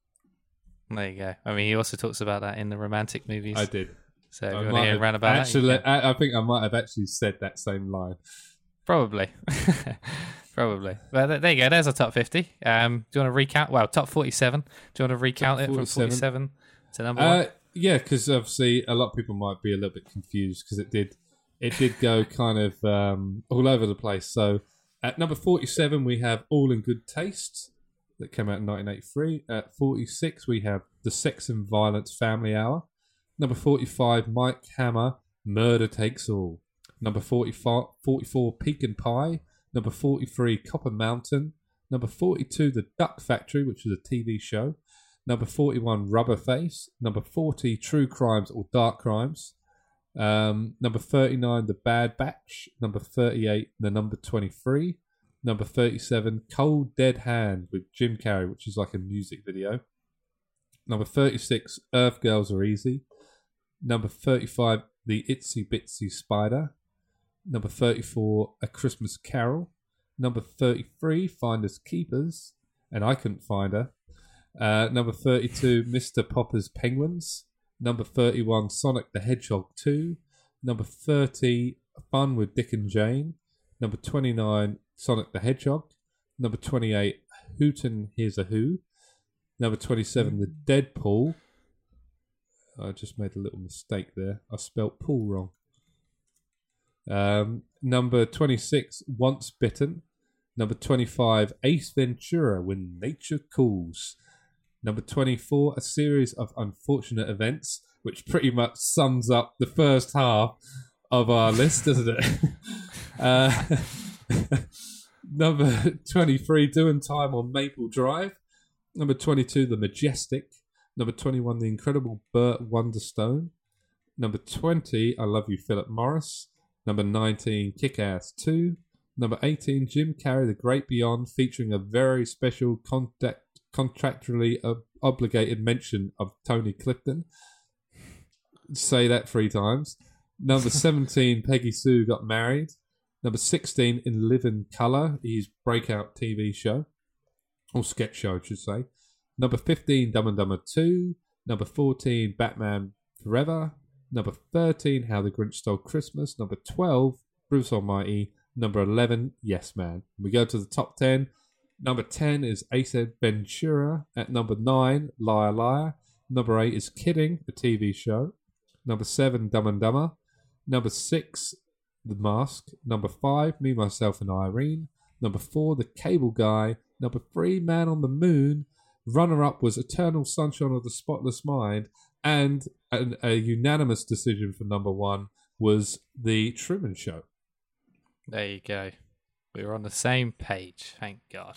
There you go. I mean, he also talks about that in the romantic movies. I did. So if you want to hear around about that, I think I might have actually said that same line. Probably. Probably. Well, there you go. There's our top 50. Do you want to recount? Well, top 47. Do you want to recount it from 47 to number 1? Yeah, because obviously a lot of people might be a little bit confused because it did go kind of all over the place. So at number 47, we have All in Good Taste that came out in 1983. At 46, we have The Sex and Violence Family Hour. Number 45, Mike Hammer, Murder Takes All. Number 44, Pecan Pie. Number 43, Copper Mountain. Number 42, The Duck Factory, which is a TV show. Number 41, Rubber Face. Number 40, True Crimes or Dark Crimes. Number 39, The Bad Batch. Number 38, The Number 23. Number 37, Cold Dead Hand with Jim Carrey, which is like a music video. Number 36, Earth Girls Are Easy. Number 35, The Itsy Bitsy Spider. Number 34, A Christmas Carol. Number 33, Finders Keepers. And I couldn't find her. Number 32, Mr. Popper's Penguins. Number 31, Sonic the Hedgehog 2. Number 30, Fun with Dick and Jane. Number 29, Sonic the Hedgehog. Number 28, Hootin' Here's a Who. Number 27, The Deadpool. I just made a little mistake there. I spelt pool wrong. Number 26, Once Bitten. Number 25, Ace Ventura, When Nature Calls. Number 24, A Series of Unfortunate Events, which pretty much sums up the first half of our list, doesn't it? Number 23, Doing Time on Maple Drive. Number 22, The Majestic. Number 21, The Incredible Burt Wonderstone. Number 20, I Love You, Philip Morris. Number 19, Kick-Ass 2. Number 18, Jim Carrey, The Great Beyond, featuring a very special contractually obligated mention of Tony Clifton. Say that 3 times. Number 17, Peggy Sue Got Married. Number 16, In Living Colour, his breakout TV show. Or sketch show, I should say. Number 15, Dumb and Dumber 2. Number 14, Batman Forever. Number 13, How the Grinch Stole Christmas. Number 12, Bruce Almighty. Number 11, Yes Man. We go to the top 10. Number 10 is Ace Ventura. At number 9, Liar Liar. Number 8 is Kidding, a TV show. Number 7, Dumb and Dumber. Number 6, The Mask. Number 5, Me, Myself and Irene. Number 4, The Cable Guy. Number 3, Man on the Moon. Runner-up was Eternal Sunshine of the Spotless Mind, and a unanimous decision for number one was The Truman Show. There you go. We were on the same page, thank God.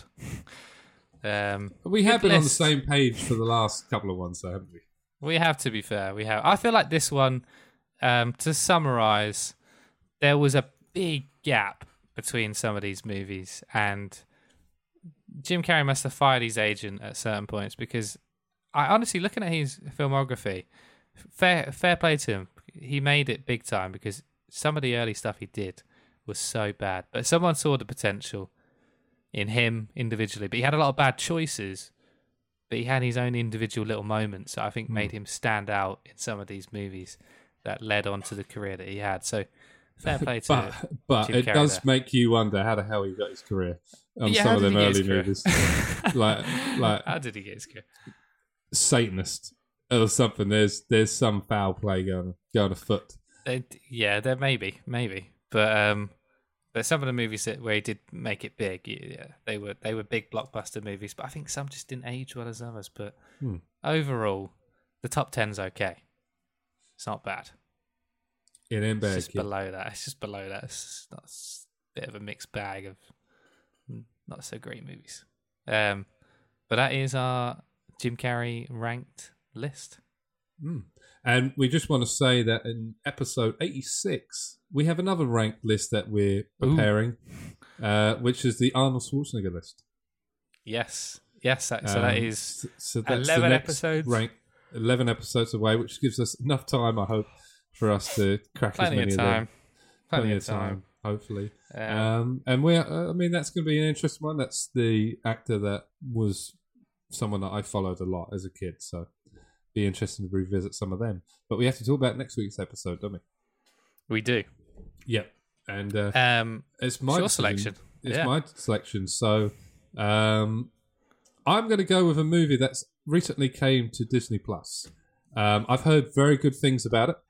We have been on the list. same page for the last couple of ones, though, haven't we? We have, to be fair. We have. I feel like this one, to summarise, there was a big gap between some of these movies, and Jim Carrey must have fired his agent at certain points, because I honestly, looking at his filmography, fair play to him. He made it big time, because some of the early stuff he did was so bad. But someone saw the potential in him individually, but he had a lot of bad choices, but he had his own individual little moments that I think made him stand out in some of these movies that led on to the career that he had. So fair play to but Jim it Carrey does there. make you wonder how the hell he got his career on Yeah, some how of did them he get his early career? movies. like How did he get his career? Satanist or something. There's some foul play going afoot. There maybe, but some of the movies where he did make it big, yeah, they were big blockbuster movies. But I think some just didn't age well as others. But overall, the top 10's okay. It's not bad. It ain't bad, It's just kid. below that. It's just below that. It's a bit of a mixed bag of not so great movies. But that is our Jim Carrey ranked list. And we just want to say that in episode 86, we have another ranked list that we're preparing, which is the Arnold Schwarzenegger list. Yes. So that is so that's 11 the next episodes. 11 episodes away, which gives us enough time, I hope, for us to crack Plenty as many of of them. time. Plenty of time. Hopefully. And we're, I mean, that's going to be an interesting one. That's the actor that was someone that I followed a lot as a kid, so be interesting to revisit some of them. But we have to talk about next week's episode, don't we? We do. Yep. And it's my your decision. selection. It's Yeah. my selection. So I'm going to go with a movie that's recently came to Disney Plus. I've heard very good things about it.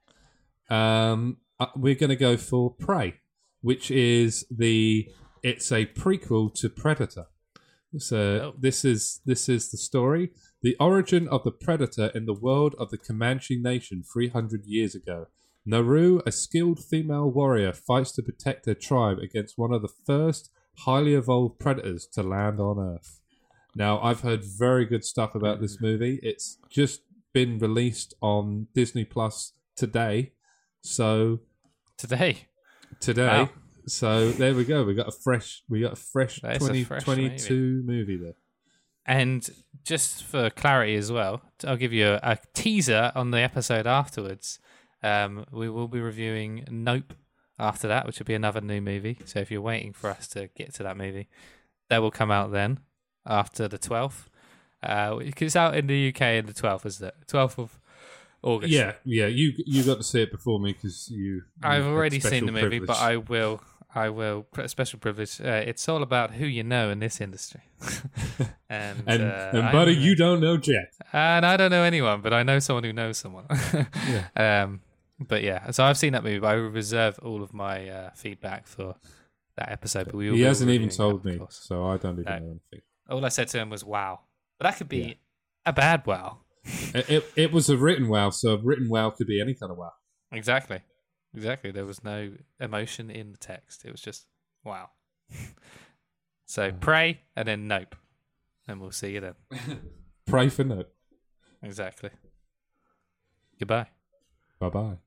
We're going to go for Prey, which is it's a prequel to Predator. So this is the story, the origin of the Predator in the world of the Comanche Nation 300 years ago. Naru, a skilled female warrior, fights to protect her tribe against one of the first highly evolved predators to land on Earth. Now, I've heard very good stuff about this movie. It's just been released on Disney Plus today. So Today. Wow. So there we go. We got a fresh That is a fresh 2022 movie there. And just for clarity as well, I'll give you a teaser on the episode afterwards. We will be reviewing Nope after that, which will be another new movie. So if you're waiting for us to get to that movie, that will come out then after the 12th. It's out in the UK on the 12th, isn't it? 12th of August. Yeah. You got to see it before me because I've had already special seen the movie, privilege. but I will put a special privilege. It's all about who you know in this industry. and buddy, you don't know Jack. And I don't know anyone, but I know someone who knows someone. But yeah, so I've seen that movie, but I will reserve all of my feedback for that episode. But He hasn't even told that, me, of course. so I don't even know anything. All I said to him was "wow," but that could be a bad wow. It was a written wow, so a written wow could be any kind of wow. Exactly. There was no emotion in the text. It was just wow. So pray and then nope, and we'll see you then. Pray for no. Exactly. Goodbye. Bye-bye.